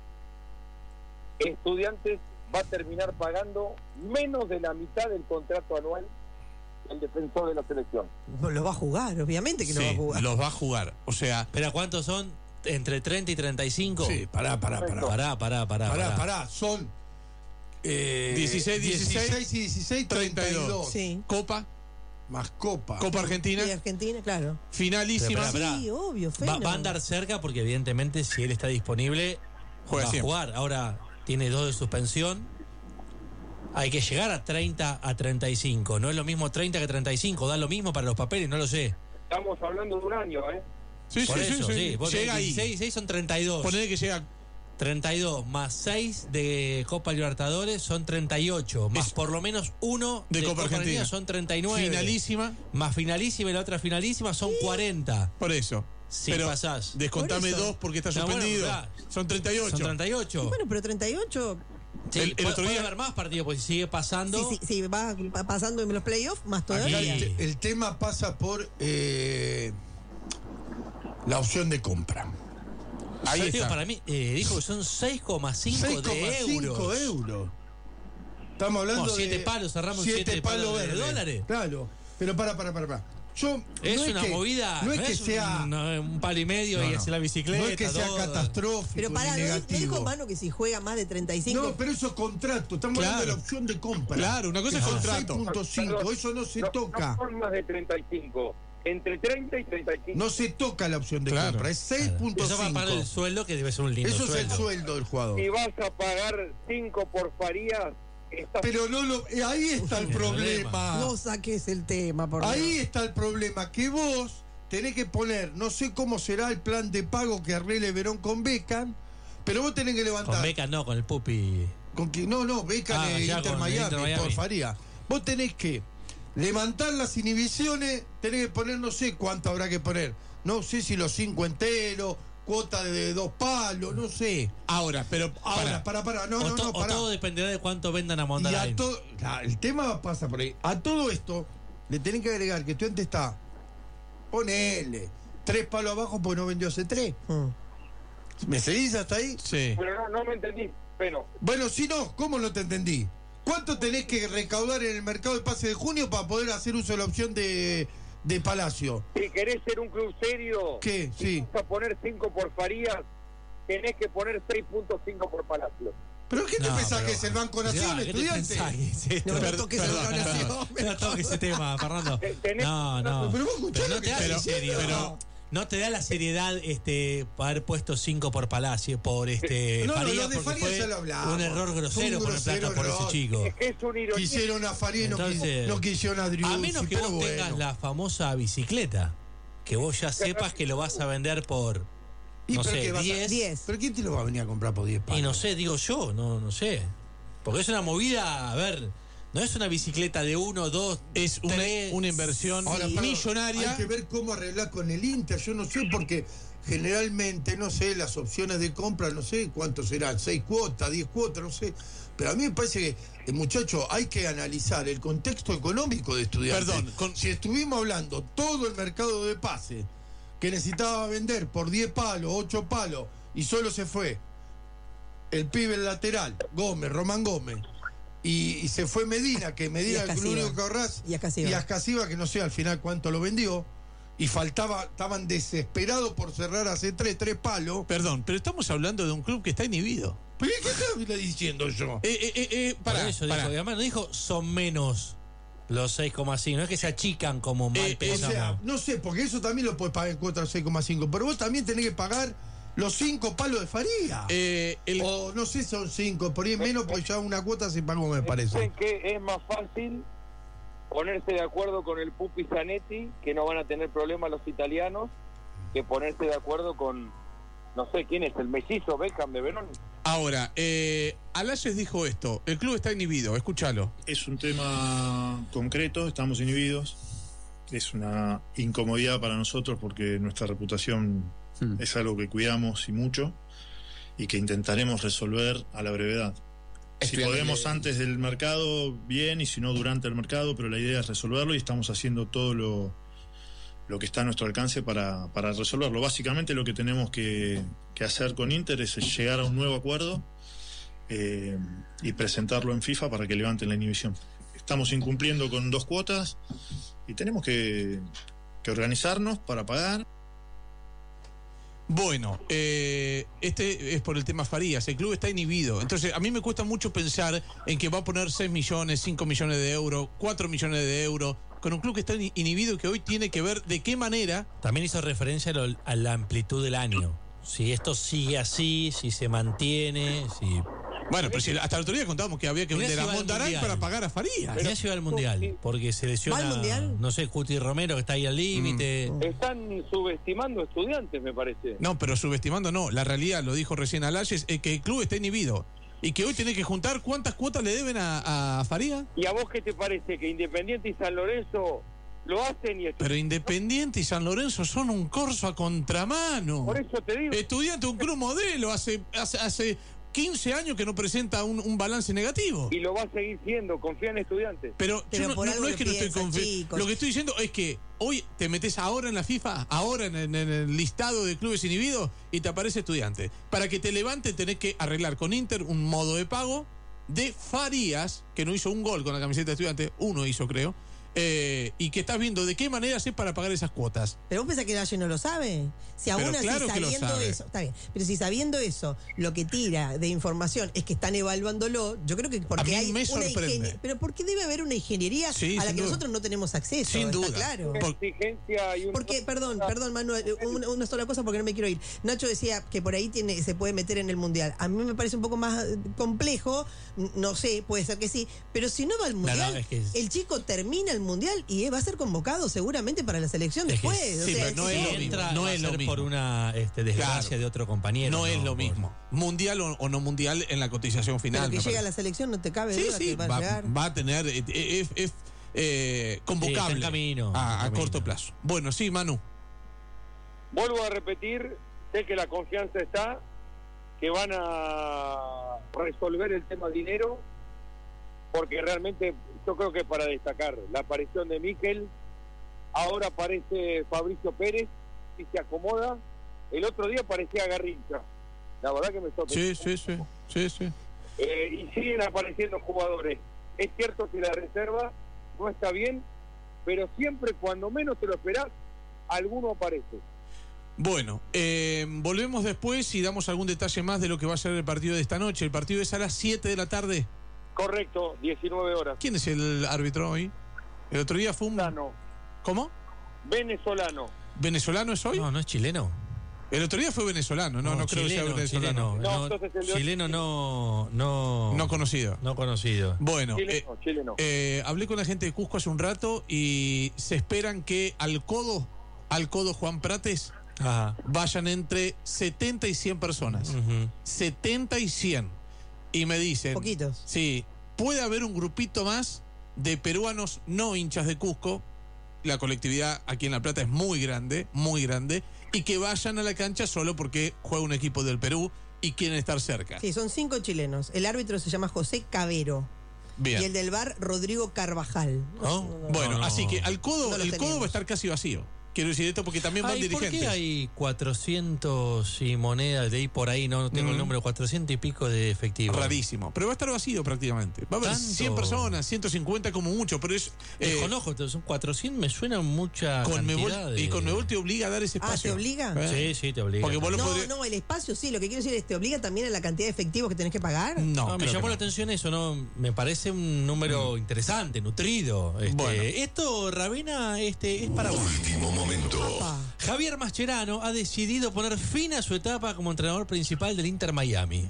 Estudiantes va a terminar pagando menos de la mitad del contrato anual del defensor de la selección. No lo va a jugar, obviamente que Sí, lo va a jugar. los va a jugar. O sea, ¿Pero cuántos son? ¿Entre treinta y treinta y cinco? Sí, pará, pará, pará. Pará, pará, pará. Pará, pará, son eh, dieciséis, dieciséis, dieciséis y dieciséis, treinta y dos. Sí. Copa, Más Copa. Copa Argentina, Y Argentina, claro. finalísima. Pero, pará, Sí, obvio, Va, Feno. va a andar cerca porque evidentemente si él está disponible Juega va a siempre. jugar. Ahora tiene dos de suspensión. Hay que llegar a treinta a treinta y cinco. No es lo mismo treinta que treinta y cinco. Da lo mismo para los papeles, no lo sé. Estamos hablando de un año, ¿eh? Sí, Por sí, eso, sí, sí. sí. Vos Llega tenés ahí. dieciséis, dieciséis son treinta y dos. Ponele que llega. treinta y dos más seis de Copa Libertadores son treinta y ocho. Más Es- por lo menos uno de de, Copa Copa, Argentina. Argentina son treinta y nueve. Finalísima. Más finalísima y la otra finalísima son cuarenta. Por eso. Si Pero pasás. descontame Por eso. dos porque está No, bueno, suspendido. mirá. Son treinta y ocho. Son treinta y ocho. Bueno, pero treinta y ocho, Sí, El- el puede, otro puede día- haber más partidos, porque si sigue pasando. sí, sí, sí, va va pasando en los playoffs, más todavía. Aquí- El tema pasa por eh, la opción de compra. Ahí Digo, está. para mí, eh, dijo que son seis coma cinco seis de coma cinco euros. euros. Estamos hablando No, siete de palos, cerramos siete siete palos de verdes. dólares. Claro, pero para, para, para, para. Yo, Es no una que- movida. No es que un, sea. un palo y medio No, y no. hace la bicicleta. No es que sea todo. catastrófico Pero para, ni ¿no, negativo. no dijo Mano que si juega más de treinta y cinco? No, pero eso es contrato. Estamos Claro. hablando de la opción de compra. Claro, una cosa Que es son contrato. seis punto cinco, Perdón, eso no se no, toca. No son más de treinta y cinco. Entre treinta y treinta y cinco. No se toca la opción de Claro. compra, es seis punto Eso va a pagar el cinco. sueldo, que debe ser un lindo Eso es el sueldo. sueldo del jugador. Si vas a pagar cinco por Farías, estás... Pero no lo, eh, ahí está el El problema. problema. No saques el tema, por Ahí Dios. está el problema, que vos tenés que poner, no sé cómo será el plan de pago que arregle Verón con Beckham, pero vos tenés que levantar. Con Beca no, con el Pupi. Con que, no, no, Beckham Ah, es ya Inter con Miami, Inter Miami. por Faría. Vos tenés que levantar las inhibiciones, tenés que poner, no sé cuánto habrá que poner. No sé si los cinco enteros, cuota de dos palos, no sé. Ahora, pero. Ahora, para, para, no, o, no, to- no, o para. todo dependerá de cuánto vendan a Y Mondarain. a todo, la- el tema pasa por ahí. A todo esto le tenés que agregar que Estudiante está, ponele, tres palos abajo porque no vendió hace tres. ¿Me seguís hasta ahí? Sí. Pero no, no me entendí, pero... Bueno, si no, ¿cómo no te entendí? ¿Cuánto tenés que recaudar en el mercado de pase de junio para poder hacer uso de la opción de, de Palacio? Si querés ser un club serio, ¿Qué? si Sí. vas a poner cinco por Farías, tenés que poner seis punto cinco por Palacio. ¿Pero qué te No, pensás pero- que es el Banco Nación, Ya, ¿qué te estudiante? pensás que es esto? No, no Per- toques perdón, el Banco perdón. Nación. No toques ese tema, Fernando. Tenés- No, no. Pero vos escuchás Pero lo no que te estoy hagas diciendo. serio. pero- No te da la seriedad este para haber puesto cinco por Palacio, por este No, no, Farías, lo de porque Farías fue ya lo hablamos. un error Fue grosero un poner grosero plata por ese error. chico. Es que es un ironía. Quisieron a Faría y no, quis- Entonces, no quisieron a Driussi, A menos que pero vos bueno. tengas la famosa bicicleta, que vos ya sepas que lo vas a vender por, ¿Y no pero qué sé, vas a- diez. diez. ¿Pero quién te lo va a venir a comprar por diez palos? Y no sé, digo yo, no, no sé. Porque es una movida, a ver, no es una bicicleta de uno, dos, Es una, tres. una inversión Ahora, perdón, millonaria. hay que ver cómo arreglar con el Inter. Yo no sé, porque generalmente, no sé, las opciones de compra, no sé cuánto serán, seis cuotas, diez cuotas, no sé. Pero a mí me parece que, eh, muchachos, hay que analizar el contexto económico de Estudiantes. Perdón, con- si estuvimos hablando todo el mercado de pase que necesitaba vender por diez palos, ocho palos, y solo se fue el pibe el lateral, Gómez, Román Gómez, y, y se fue Medina, que Medina Y es lo Ascasiba. único que ahorrás, Y Ascasiba. y Ascasiba, que no sé al final cuánto lo vendió, y faltaba, estaban desesperados por cerrar hace tres, tres palos. Perdón, pero estamos hablando de un club que está inhibido. ¿Pero qué estoy diciendo yo? Eh, eh, eh, eh, Por pará, eso pará. dijo, y además no dijo son menos los seis coma cinco, no es que se achican como mal Eh, O pensamos. sea, no sé, porque eso también lo puedes pagar en cuota seis coma cinco, pero vos también tenés que pagar los cinco palos de Faría. Eh, el- O no sé, son cinco, por ahí menos, porque ya una cuota se pagó, me parece. Dicen que es más fácil ponerse de acuerdo con el Pupi Zanetti, que no van a tener problemas los italianos, que ponerse de acuerdo con, no sé quién es, el mellizo Beckham de Verón. Ahora, eh, Alayes dijo esto, el club está inhibido, escúchalo. Es un tema concreto, estamos inhibidos, es una incomodidad para nosotros porque nuestra reputación hmm. es algo que cuidamos y mucho, y que intentaremos resolver a la brevedad. Si podemos antes del mercado, bien, y si no durante el mercado, pero la idea es resolverlo y estamos haciendo todo lo, lo que está a nuestro alcance para, para resolverlo. Básicamente lo que tenemos que, que hacer con Inter es llegar a un nuevo acuerdo eh, y presentarlo en FIFA para que levanten la inhibición. Estamos incumpliendo con dos cuotas y tenemos que, que organizarnos para pagar. Bueno, eh, este es por el tema Farías, el club está inhibido, entonces a mí me cuesta mucho pensar en que va a poner seis millones, cinco millones de euros, cuatro millones de euros, con un club que está inhibido y que hoy tiene que ver de qué manera... También hizo referencia a, lo, a la amplitud del año, si esto sigue así, si se mantiene, si... Bueno, pero si hasta el otro día contábamos que había que vender a Montaray para pagar a Farías. Tenía que ir al Mundial, porque se lesiona, no sé, Cuti Romero, que está ahí al límite. Mm. Están subestimando estudiantes, me parece. No, pero subestimando no. La realidad, lo dijo recién Alayes, es que el club está inhibido. Y que hoy tiene que juntar cuántas cuotas le deben a, a Farías. ¿Y a vos qué te parece? ¿Que Independiente y San Lorenzo lo hacen y... Pero Independiente y San Lorenzo son un corso a contramano. Por eso te digo. Estudiante, un club modelo, hace... hace, hace quince años que no presenta un, un balance negativo. Y lo va a seguir siendo, confía en Estudiantes. Pero, Pero yo no, por no, algo no es que no estoy piensan, confiando. Lo que estoy diciendo es que hoy te metes ahora en la FIFA, ahora en, en, en el listado de clubes inhibidos y te aparece Estudiantes. Para que te levante tenés que arreglar con Inter un modo de pago de Farías, que no hizo un gol con la camiseta de Estudiantes, uno hizo creo. Eh, y que estás viendo de qué manera hacer para pagar esas cuotas. Pero vos pensás que Valle no lo sabe. Si aún Pero así claro que lo sabiendo sabe. eso, está bien. Pero si sabiendo eso, lo que tira de información es que están evaluándolo, yo creo que porque A mí hay me una sorprende. ingeniería. Pero porque debe haber una ingeniería Sí, a la sin que duda. nosotros no tenemos acceso. Sin está duda. claro. Una exigencia y un... Porque, perdón, perdón, Manuel, una, una sola cosa porque no me quiero ir. Nacho decía que por ahí tiene, se puede meter en el Mundial. A mí me parece un poco más eh, complejo, n- no sé, puede ser que sí, pero si no va al Mundial, no, es que es- el chico termina el Mundial y va a ser convocado seguramente para la selección después. o sí, sea, pero no si es lo no- mismo. Entra, No va es a lo ser mismo. por una este, desgracia Claro. de otro compañero. No, es lo por- mismo. Mundial o, o no mundial en la cotización final. Pero que me llega a parece. la selección, no te cabe Sí, duda sí, que va, va, a llegar. va a tener, eh, eh, es, es, eh, Sí, convocable está en camino, a, está en a camino. corto plazo. Bueno, sí, Manu. Vuelvo a repetir, sé que la confianza está, que van a resolver el tema dinero, porque realmente yo creo que es para destacar la aparición de Miquel. Ahora aparece Fabricio Pérez y se acomoda. El otro día parecía Garrincha. La verdad que me sorprendió. Sí, sí, sí, sí, sí. Eh, y siguen apareciendo jugadores. Es cierto que la reserva no está bien, pero siempre cuando menos te lo esperás, alguno aparece. Bueno, eh, volvemos después y damos algún detalle más de lo que va a ser el partido de esta noche. El partido es a las siete de la tarde. Correcto, diecinueve horas. ¿Quién es el árbitro hoy? El otro día fue un... Venezolano. ¿Cómo? Venezolano. ¿Venezolano es hoy? No, no es chileno. El otro día fue venezolano, no, no, creo que sea chileno, venezolano. chileno, No, no, entonces el de hoy- chileno no, no, No conocido. no conocido. Bueno, eh, Chileno, chileno. eh, hablé con la gente de Cusco hace un rato y se esperan que al codo, al codo Juan Prates, Ajá. vayan entre setenta y cien personas. Ujú. setenta y cien. Y me dicen... Poquitos. Sí, puede haber un grupito más de peruanos no hinchas de Cusco. La colectividad aquí en La Plata es muy grande, muy grande. Y que vayan a la cancha solo porque juega un equipo del Perú y quieren estar cerca. Sí, son cinco chilenos. El árbitro se llama José Cabero. Bien. Y el del bar, Rodrigo Carvajal. ¿No? Bueno, No, no. así que al codo, No lo el codo teníamos. va a estar casi vacío. Quiero decir esto porque también van Ay, ¿por dirigentes. qué hay cuatrocientos y monedas de ahí por ahí? No tengo Mm. el número, cuatrocientos y pico de efectivo. Rarísimo. Pero va a estar vacío prácticamente. Va a haber ¿Tanto? cien personas, ciento cincuenta como mucho, pero es... eh, Desconozco, entonces son cuatrocientos, me suena mucha Conmebol- cantidad de... Y Conmebol te obliga a dar ese Ah, espacio. ¿te obliga? ¿Eh? Sí, sí, te obliga. Porque vos lo No, podrías- no, el espacio sí. Lo que quiero decir es, ¿te obliga también a la cantidad de efectivos que tenés que pagar? No, No, me creo llamó que la no. atención eso, ¿no? Me parece un número interesante, nutrido. Este, Bueno. Esto, Ravena, este, es para vos. Último momento. Papá. Javier Mascherano ha decidido poner fin a su etapa como entrenador principal del Inter Miami.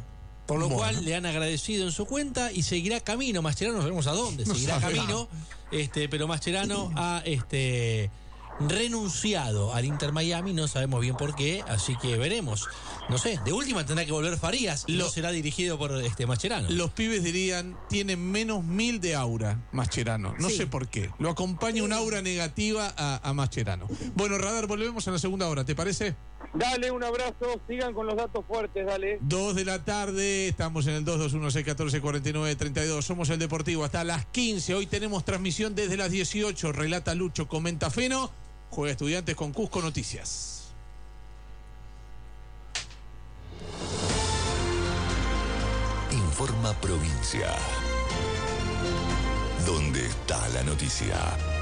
Por lo Bueno. cual le han agradecido en su cuenta y seguirá camino. Mascherano, no sabemos a dónde, No seguirá sabemos. camino. Este, pero Mascherano ha este, renunciado al Inter Miami, no sabemos bien por qué, así que veremos. No sé, de última tendrá que volver Farías y Lo- no será dirigido por este Mascherano. Los pibes dirían, tiene menos mil de aura Mascherano. No Sí. sé por qué. Lo acompaña un aura negativa a, a Mascherano. Bueno, Radar, volvemos en la segunda hora, ¿te parece? Dale un abrazo, sigan con los datos fuertes, dale. Dos de la tarde, estamos en el dos dos uno seis uno cuatro cuatro nueve tres dos. Somos el Deportivo hasta las quince. Hoy tenemos transmisión desde las dieciocho. Relata Lucho, comenta Feno. Juega Estudiantes con Cusco Noticias. Informa Provincia. ¿Dónde está la noticia?